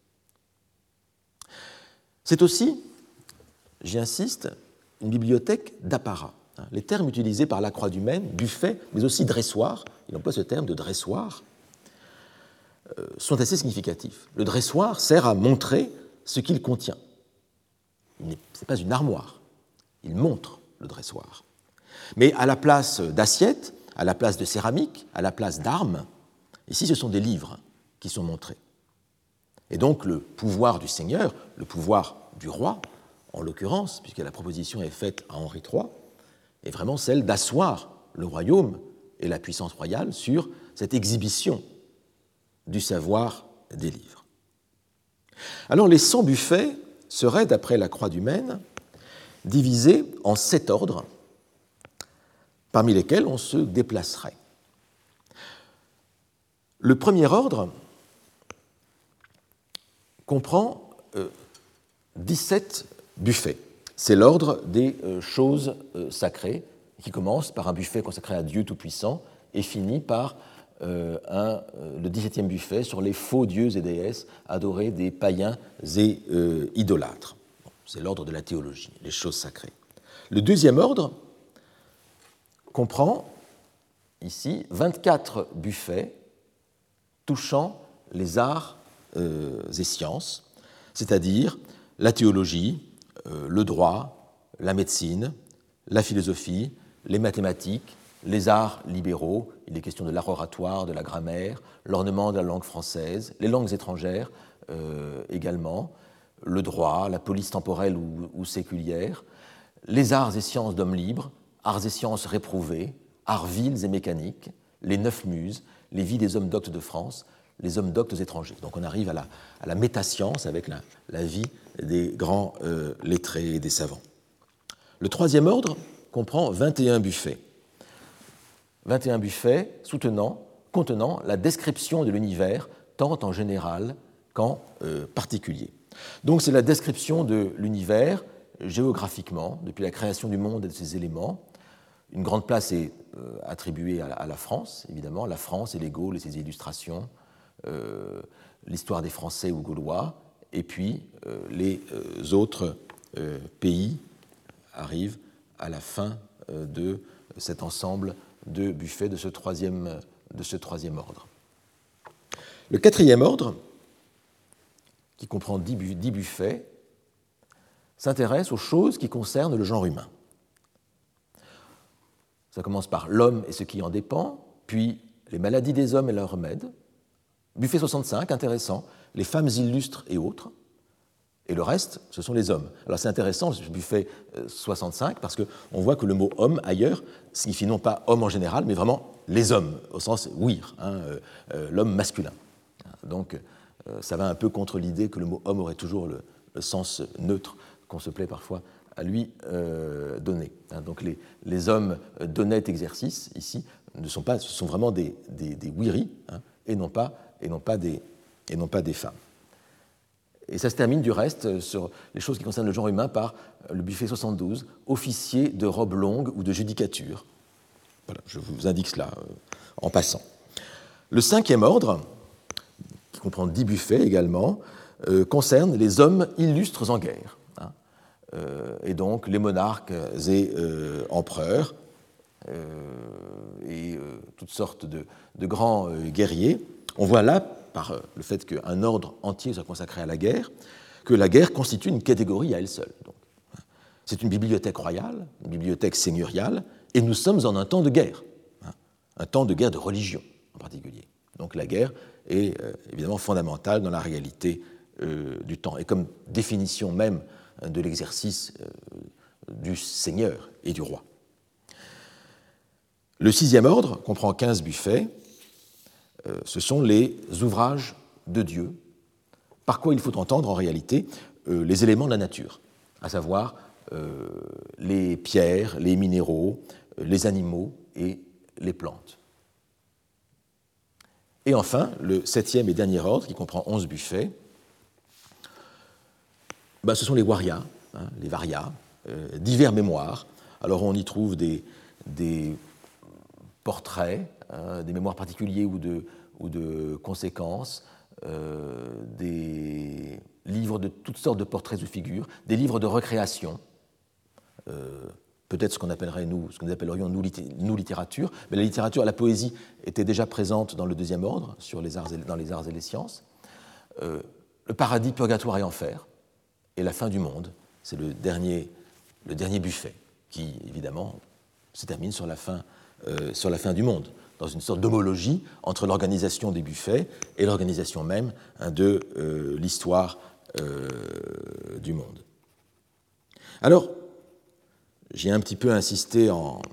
C'est aussi, j'y insiste, une bibliothèque d'apparat. Les termes utilisés par la Croix du Maine, buffet, mais aussi dressoir, il emploie ce terme de dressoir, sont assez significatifs. Le dressoir sert à montrer ce qu'il contient. Ce n'est pas une armoire, il montre le dressoir. Mais à la place d'assiettes, à la place de céramique, à la place d'armes, ici ce sont des livres qui sont montrés. Et donc le pouvoir du seigneur, le pouvoir du roi, en l'occurrence, puisque la proposition est faite à Henri III, est vraiment celle d'asseoir le royaume et la puissance royale sur cette exhibition du savoir des livres. Alors les 100 buffets seraient, d'après la Croix du Maine, divisés en 7 ordres, parmi lesquels on se déplacerait. Le premier ordre comprend 17 buffets. C'est l'ordre des choses sacrées, qui commence par un buffet consacré à Dieu Tout-Puissant et finit par le 17e buffet sur les faux dieux et déesses adorés des païens et idolâtres. C'est l'ordre de la théologie, les choses sacrées. Le deuxième ordre comprend ici 24 buffets touchant les arts et sciences, c'est-à-dire la théologie, le droit, la médecine, la philosophie, les mathématiques, les arts libéraux, il est question de l'art oratoire, de la grammaire, l'ornement de la langue française, les langues étrangères également, le droit, la police temporelle ou séculière, les arts et sciences d'hommes libres, arts et sciences réprouvés, arts vils et mécaniques, les 9 muses, les vies des hommes doctes de France, les hommes doctes étrangers. Donc on arrive à la métascience avec la vie des grands lettrés et des savants. Le troisième ordre comprend 21 buffets. 21 buffets contenant la description de l'univers, tant en général qu'en particulier. Donc c'est la description de l'univers géographiquement, depuis la création du monde et de ses éléments. Une grande place est attribuée à la France, évidemment, la France et les Gaules et ses illustrations, l'histoire des Français ou Gaulois, et puis les autres pays arrivent à la fin de cet ensemble de buffets de ce troisième ordre. Le quatrième ordre, qui comprend 10 buffets, s'intéresse aux choses qui concernent le genre humain. Ça commence par l'homme et ce qui en dépend, puis les maladies des hommes et leurs remèdes. Buffet 65, intéressant, les femmes illustres et autres. Et le reste, ce sont les hommes. Alors c'est intéressant, ce buffet 65, parce qu'on voit que le mot « homme » ailleurs signifie non pas « homme » en général, mais vraiment les hommes, au sens « wir », l'homme masculin. Donc ça va un peu contre l'idée que le mot « homme » aurait toujours le sens neutre qu'on se plaît parfois donner. Donc les hommes d'honnête exercice, ici, ce sont vraiment des wiri, et non pas des femmes. Et ça se termine du reste sur les choses qui concernent le genre humain par le buffet 72, officier de robe longue ou de judicature. Voilà, je vous indique cela en passant. Le 5e ordre, qui comprend 10 buffets également, concerne les hommes illustres en guerre, et donc les monarques et empereurs, et toutes sortes de grands guerriers. On voit là, par le fait qu'un ordre entier soit consacré à la guerre, que la guerre constitue une catégorie à elle seule. Donc, c'est une bibliothèque royale, une bibliothèque seigneuriale, et nous sommes en un temps de guerre, un temps de guerre de religion en particulier. Donc la guerre est évidemment fondamentale dans la réalité du temps, et comme définition même de l'exercice du seigneur et du roi. Le 6e ordre comprend 15 buffets. Ce sont les ouvrages de Dieu, par quoi il faut entendre en réalité les éléments de la nature, à savoir les pierres, les minéraux, les animaux et les plantes. Et enfin, le 7e et dernier ordre, qui comprend 11 buffets, ce sont les waria, les varias, divers mémoires. Alors on y trouve des portraits, des mémoires particuliers ou de conséquences, des livres de toutes sortes de portraits ou figures, des livres de recréation, peut-être ce que nous appellerions nous littérature, mais la littérature, la poésie était déjà présente dans le 2e ordre, dans les arts et les sciences. Le paradis, purgatoire et enfer, et la fin du monde, c'est le dernier buffet, qui évidemment se termine sur la fin du monde, dans une sorte d'homologie entre l'organisation des buffets et l'organisation même de l'histoire du monde. Alors, j'ai un petit peu insisté en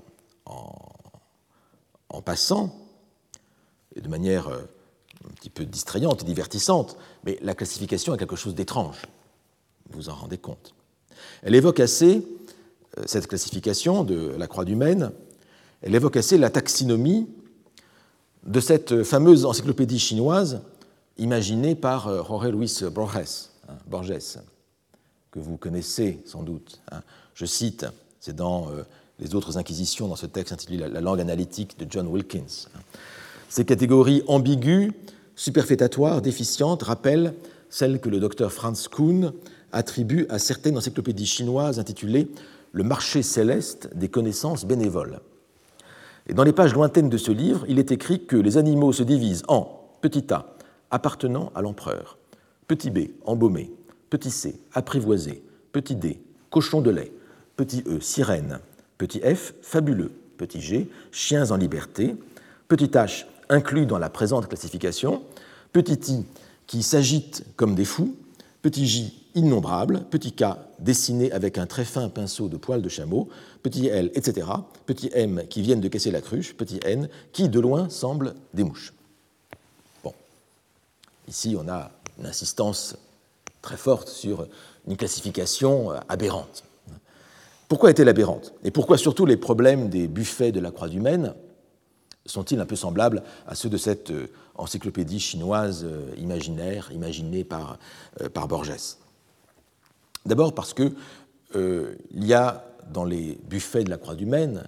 passant, et de manière un petit peu distrayante et divertissante, mais la classification est quelque chose d'étrange, vous en rendez compte. Elle évoque assez, cette classification de la Croix du Maine, elle évoque assez la taxinomie de cette fameuse encyclopédie chinoise imaginée par Jorge Luis Borges, que vous connaissez sans doute. Je cite, c'est dans les autres inquisitions, dans ce texte intitulé La langue analytique de John Wilkins. Ces catégories ambiguës, superfétatoires, déficientes rappellent celles que le docteur Franz Kuhn attribue à certaines encyclopédies chinoises intitulées « Le marché céleste des connaissances bénévoles ». Et dans les pages lointaines de ce livre, il est écrit que les animaux se divisent en petit a, appartenant à l'empereur, petit b, embaumé, petit c, apprivoisé, petit d, cochon de lait, petit e, sirène, petit f, fabuleux, petit g, chiens en liberté, petit h, inclus dans la présente classification, petit i, qui s'agitent comme des fous, petit j, innombrables, petit k, dessiné avec un très fin pinceau de poils de chameau, petit l, etc., petit m, qui viennent de casser la cruche, petit n, qui de loin semblent des mouches. Bon, ici on a une insistance très forte sur une classification aberrante. Pourquoi est-elle aberrante? Et pourquoi surtout les problèmes des buffets de la Croix du Maine sont-ils un peu semblables à ceux de cette encyclopédie chinoise imaginaire, imaginée par Borges? D'abord parce que il y a dans les buffets de la Croix du Maine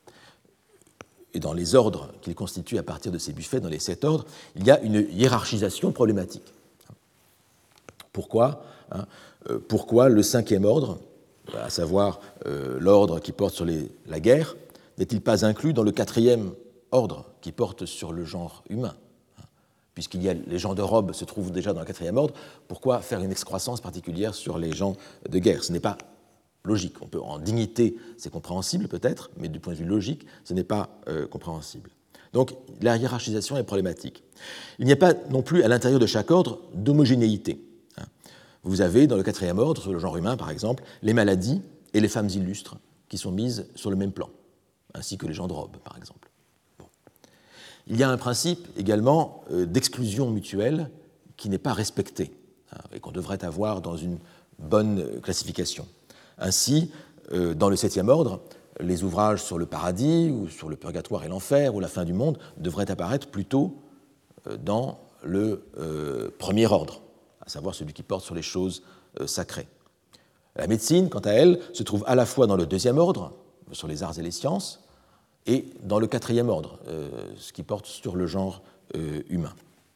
et dans les ordres qu'ils constituent à partir de ces buffets, dans les 7 ordres, il y a une hiérarchisation problématique. Pourquoi le 5e ordre, à savoir l'ordre qui porte sur la guerre, n'est-il pas inclus dans le 4e ordre qui porte sur le genre humain? Puisqu'il y a les gens de robe se trouvent déjà dans le 4e ordre, pourquoi faire une excroissance particulière sur les gens de guerre? Ce n'est pas logique. On peut, en dignité, c'est compréhensible peut-être, mais du point de vue logique, ce n'est pas compréhensible. Donc la hiérarchisation est problématique. Il n'y a pas non plus à l'intérieur de chaque ordre d'homogénéité. Vous avez dans le 4e ordre, sur le genre humain par exemple, les maladies et les femmes illustres qui sont mises sur le même plan, ainsi que les gens de robe par exemple. Bon. Il y a un principe également d'exclusion mutuelle qui n'est pas respecté et qu'on devrait avoir dans une bonne classification. Ainsi, dans le septième ordre, les ouvrages sur le paradis ou sur le purgatoire et l'enfer ou la fin du monde devraient apparaître plutôt dans le premier ordre, à savoir celui qui porte sur les choses sacrées. La médecine, quant à elle, se trouve à la fois dans le deuxième ordre, sur les arts et les sciences, et dans le quatrième ordre, ce qui porte sur le genre humain.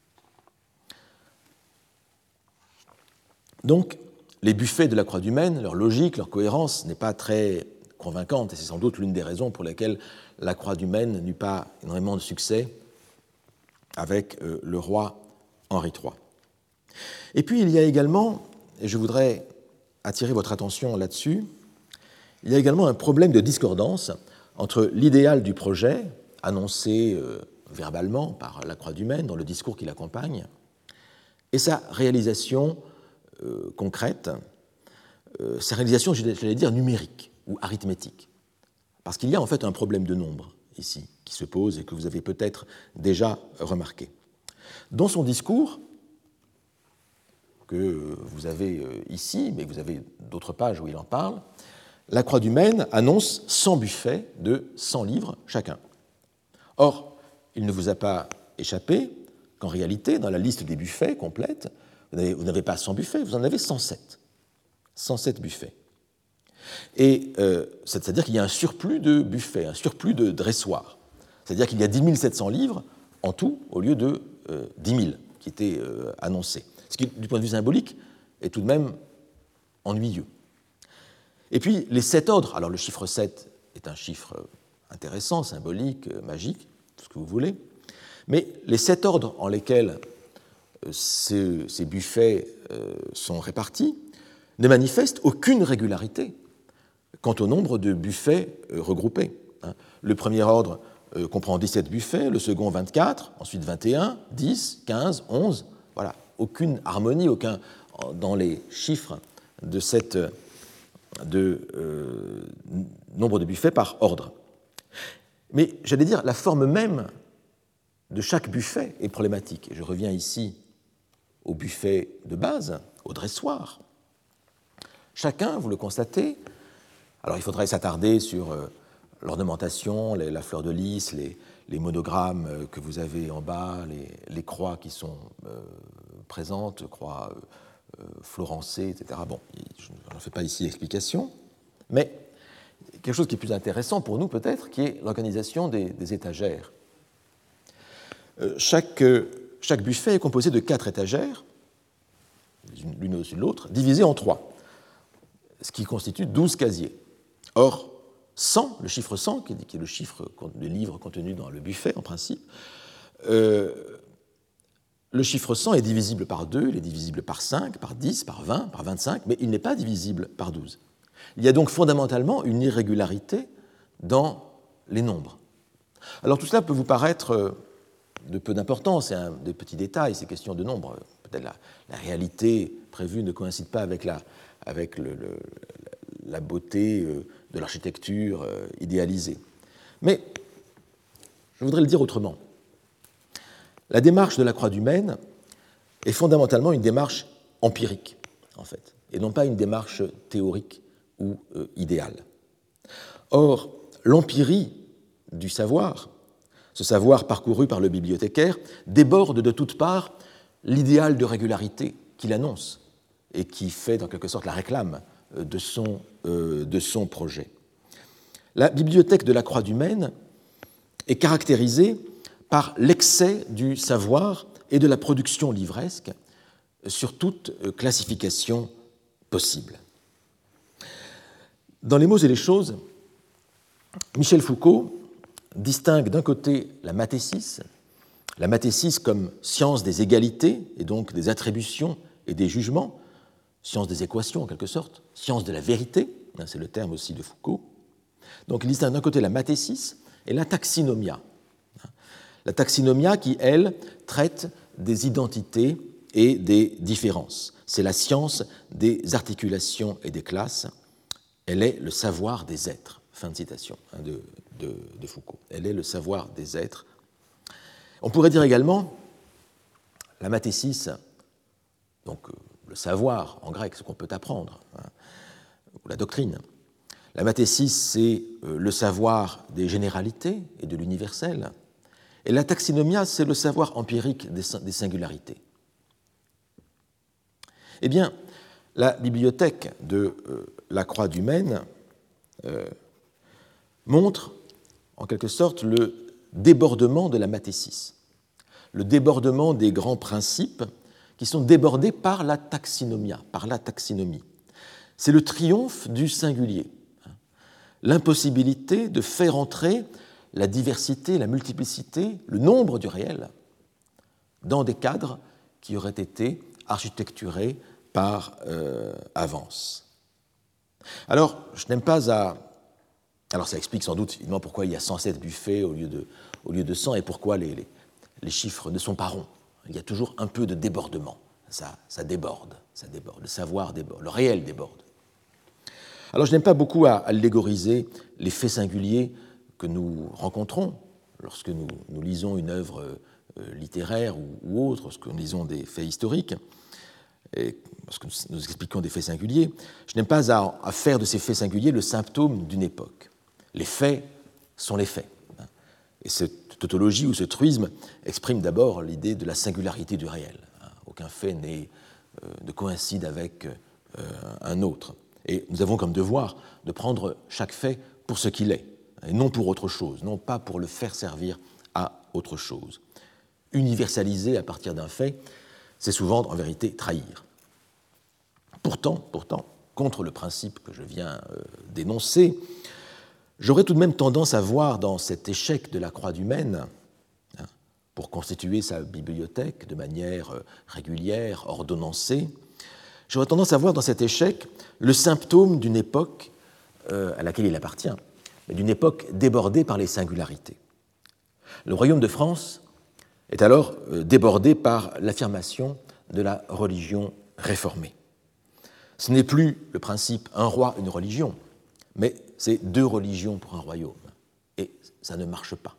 Donc, les buffets de la Croix du Maine, leur logique, leur cohérence n'est pas très convaincante, et c'est sans doute l'une des raisons pour lesquelles la Croix du Maine n'eut pas énormément de succès avec le roi Henri III. Et puis il y a également, et je voudrais attirer votre attention là-dessus, il y a également un problème de discordance entre l'idéal du projet, annoncé verbalement par la Croix du Maine dans le discours qui l'accompagne, et sa réalisation concrète, sa réalisation, j'allais dire, numérique ou arithmétique. Parce qu'il y a en fait un problème de nombre ici qui se pose et que vous avez peut-être déjà remarqué. Dans son discours, que vous avez ici, mais vous avez d'autres pages où il en parle, la Croix du Maine annonce 100 buffets de 100 livres chacun. Or, il ne vous a pas échappé qu'en réalité, dans la liste des buffets complète, vous n'avez pas 100 buffets, vous en avez 107. 107 buffets. Et c'est-à-dire qu'il y a un surplus de buffets, un surplus de dressoirs. C'est-à-dire qu'il y a 10 700 livres en tout, au lieu de 10 000 qui étaient annoncés. Ce qui, du point de vue symbolique, est tout de même ennuyeux. Et puis, les 7 ordres. Alors, le chiffre 7 est un chiffre intéressant, symbolique, magique, tout ce que vous voulez. Mais les 7 ordres en lesquels ces buffets sont répartis ne manifestent aucune régularité quant au nombre de buffets regroupés. Le premier ordre comprend 17 buffets, le second 24, ensuite 21, 10, 15, 11. Voilà, aucune harmonie, aucun dans les chiffres de cette nombre de buffets par ordre. Mais j'allais dire, la forme même de chaque buffet est problématique. Et je reviens ici au buffet de base, au dressoir. Chacun, vous le constatez, alors il faudrait s'attarder sur l'ornementation, la fleur de lys, les monogrammes que vous avez en bas, les croix qui sont présentes, croix florencées, etc. Bon, je n'en fais pas ici l'explication, mais quelque chose qui est plus intéressant pour nous peut-être, qui est l'organisation des étagères. Chaque buffet est composé de 4 étagères, l'une au-dessus de l'autre, divisées en 3, ce qui constitue 12 casiers. Or, 100, le chiffre 100, qui est le chiffre de livres contenu dans le buffet en principe, le chiffre 100 est divisible par 2, il est divisible par 5, par 10, par 20, par 25, mais il n'est pas divisible par 12. Il y a donc fondamentalement une irrégularité dans les nombres. Alors tout cela peut vous paraître de peu d'importance, c'est un des petits détails, ces questions de nombre. Peut-être la réalité prévue ne coïncide pas avec la beauté de l'architecture idéalisée. Mais je voudrais le dire autrement. La démarche de la Croix du Maine est fondamentalement une démarche empirique, en fait, et non pas une démarche théorique ou idéale. Or, l'empirie du savoir, ce savoir parcouru par le bibliothécaire, déborde de toutes parts l'idéal de régularité qu'il annonce et qui fait en quelque sorte la réclame de son projet. La bibliothèque de la Croix du Maine est caractérisée par l'excès du savoir et de la production livresque sur toute classification possible. Dans Les mots et les choses, Michel Foucault distingue d'un côté la mathésis comme science des égalités et donc des attributions et des jugements, science des équations en quelque sorte, science de la vérité, c'est le terme aussi de Foucault. Donc il distingue d'un côté la mathésis et la taxinomia. La taxinomia qui, elle, traite des identités et des différences. C'est la science des articulations et des classes. Elle est le savoir des êtres. Fin de citation de Foucault. Elle est le savoir des êtres. On pourrait dire également la mathésis, donc le savoir en grec, ce qu'on peut apprendre, ou la doctrine. La mathésis, c'est le savoir des généralités et de l'universel. Et la taxinomia, c'est le savoir empirique des singularités. Eh bien, la bibliothèque de la Croix du Maine montre, en quelque sorte, le débordement de la mathésis, le débordement des grands principes qui sont débordés par la taxinomia, par la taxinomie. C'est le triomphe du singulier, l'impossibilité de faire entrer la diversité, la multiplicité, le nombre du réel dans des cadres qui auraient été architecturés par avance. Alors, je n'aime pas à... Alors, ça explique sans doute évidemment pourquoi il y a 107 buffets au lieu de 100 et pourquoi les chiffres ne sont pas ronds. Il y a toujours un peu de débordement. Ça déborde, le savoir déborde, le réel déborde. Alors, je n'aime pas beaucoup à allégoriser les faits singuliers que nous rencontrons lorsque nous lisons une œuvre littéraire ou autre, lorsque nous lisons des faits historiques, et lorsque nous expliquons des faits singuliers. Je n'aime pas à faire de ces faits singuliers le symptôme d'une époque. Les faits sont les faits. Et cette tautologie ou ce truisme exprime d'abord l'idée de la singularité du réel. Aucun fait ne coïncide avec un autre. Et nous avons comme devoir de prendre chaque fait pour ce qu'il est, et non pour autre chose, non pas pour le faire servir à autre chose. Universaliser à partir d'un fait, c'est souvent en vérité trahir. Pourtant, contre le principe que je viens d'énoncer, j'aurais tout de même tendance à voir dans cet échec de la Croix du Maine, pour constituer sa bibliothèque de manière régulière, ordonnancée, j'aurais tendance à voir dans cet échec le symptôme d'une époque à laquelle il appartient, mais d'une époque débordée par les singularités. Le royaume de France est alors débordé par l'affirmation de la religion réformée. Ce n'est plus le principe un roi, une religion, mais c'est deux religions pour un royaume. Et ça ne marche pas.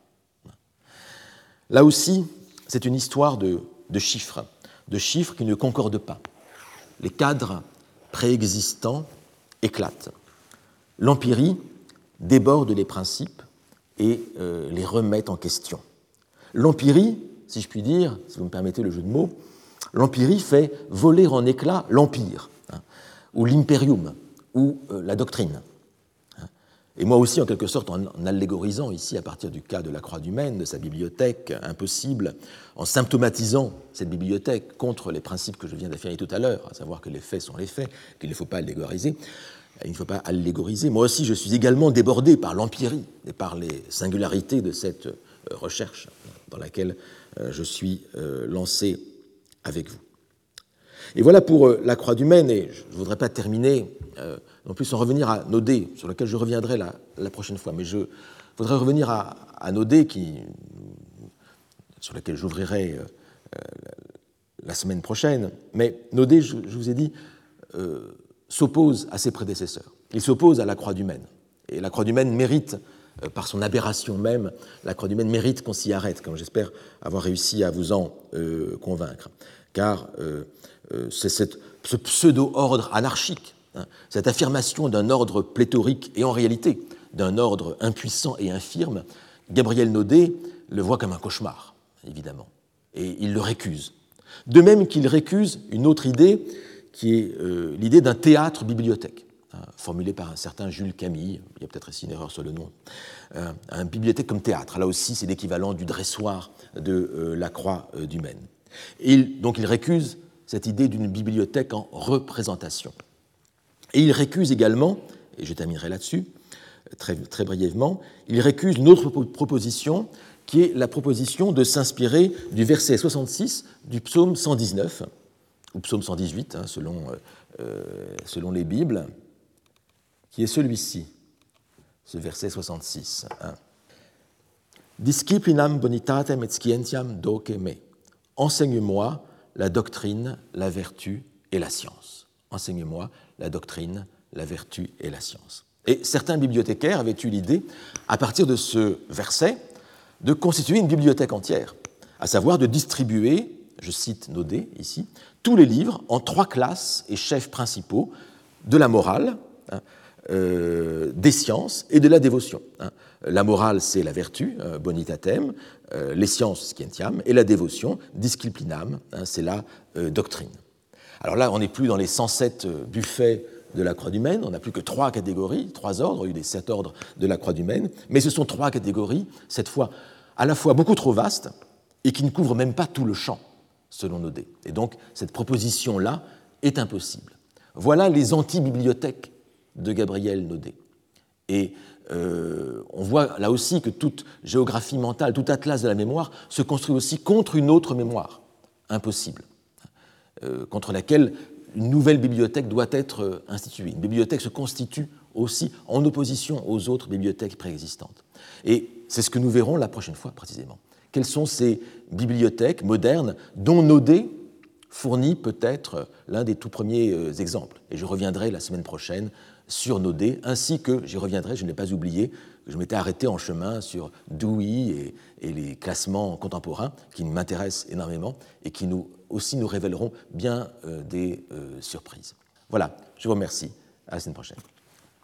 Là aussi, c'est une histoire de chiffres qui ne concordent pas. Les cadres préexistants éclatent. L'empirie déborde les principes et les remet en question. L'empirie, si je puis dire, si vous me permettez le jeu de mots, l'empirie fait voler en éclats l'empire, ou l'imperium, ou la doctrine. Et moi aussi, en quelque sorte, en allégorisant ici, à partir du cas de la Croix du Maine, de sa bibliothèque impossible, en symptomatisant cette bibliothèque contre les principes que je viens d'affirmer tout à l'heure, à savoir que les faits sont les faits, qu'il ne faut pas allégoriser, moi aussi je suis également débordé par l'empirie et par les singularités de cette recherche dans laquelle je suis lancé avec vous. Et voilà pour la Croix du Maine, et je ne voudrais pas terminer non plus sans revenir à Naudet, sur lequel je reviendrai la prochaine fois, mais je voudrais revenir à Naudet, sur lequel j'ouvrirai la semaine prochaine. Mais Naudet, je vous ai dit, s'oppose à ses prédécesseurs. Il s'oppose à la Croix du Maine. Et la Croix du Maine mérite, par son aberration même, la Croix du Maine mérite qu'on s'y arrête, comme j'espère avoir réussi à vous en convaincre. Car c'est ce pseudo-ordre anarchique, cette affirmation d'un ordre pléthorique et en réalité d'un ordre impuissant et infirme, Gabriel Naudet le voit comme un cauchemar, évidemment, et il le récuse. De même qu'il récuse une autre idée qui est l'idée d'un théâtre-bibliothèque, formulée par un certain Jules Camille, il y a peut-être ici une erreur sur le nom, un bibliothèque comme théâtre. Là aussi, c'est l'équivalent du dressoir de la Croix du Maine. Donc il récuse cette idée d'une bibliothèque en représentation. Et il récuse également, et je terminerai là-dessus, très, très brièvement, il récuse une autre proposition qui est la proposition de s'inspirer du verset 66 du psaume 119, ou psaume 118, selon les Bibles, qui est celui-ci, ce verset 66. Disciplinam bonitatem et scientiam doce me. Enseigne-moi la doctrine, la vertu et la science. Enseigne-moi la doctrine, la vertu et la science. Et certains bibliothécaires avaient eu l'idée, à partir de ce verset, de constituer une bibliothèque entière, à savoir de distribuer, je cite Naudet ici, tous les livres en 3 classes et chefs principaux de la morale, hein, des sciences et de la dévotion. Hein. La morale, c'est la vertu, bonitatem, les sciences, scientiam, et la dévotion, disciplinam, hein, c'est la doctrine. Alors là, on n'est plus dans les 107 buffets de la croix du Maine, on n'a plus que 3 catégories, 3 ordres, il y a eu des 7 ordres de la croix du Maine, mais ce sont 3 catégories, cette fois à la fois beaucoup trop vastes et qui ne couvrent même pas tout le champ, selon Naudet. Et donc, cette proposition-là est impossible. Voilà les anti-bibliothèques de Gabriel Naudet. Et on voit là aussi que toute géographie mentale, tout atlas de la mémoire se construit aussi contre une autre mémoire, impossible, contre laquelle une nouvelle bibliothèque doit être instituée. Une bibliothèque se constitue aussi en opposition aux autres bibliothèques préexistantes. Et c'est ce que nous verrons la prochaine fois précisément. Quelles sont ces bibliothèques modernes dont Naudet fournit peut-être l'un des tout premiers exemples. Et je reviendrai la semaine prochaine sur Naudet, ainsi que, j'y reviendrai, je n'ai pas oublié, que je m'étais arrêté en chemin sur Dewey et les classements contemporains qui m'intéressent énormément et qui aussi nous révéleront bien des surprises. Voilà, je vous remercie. À la semaine prochaine.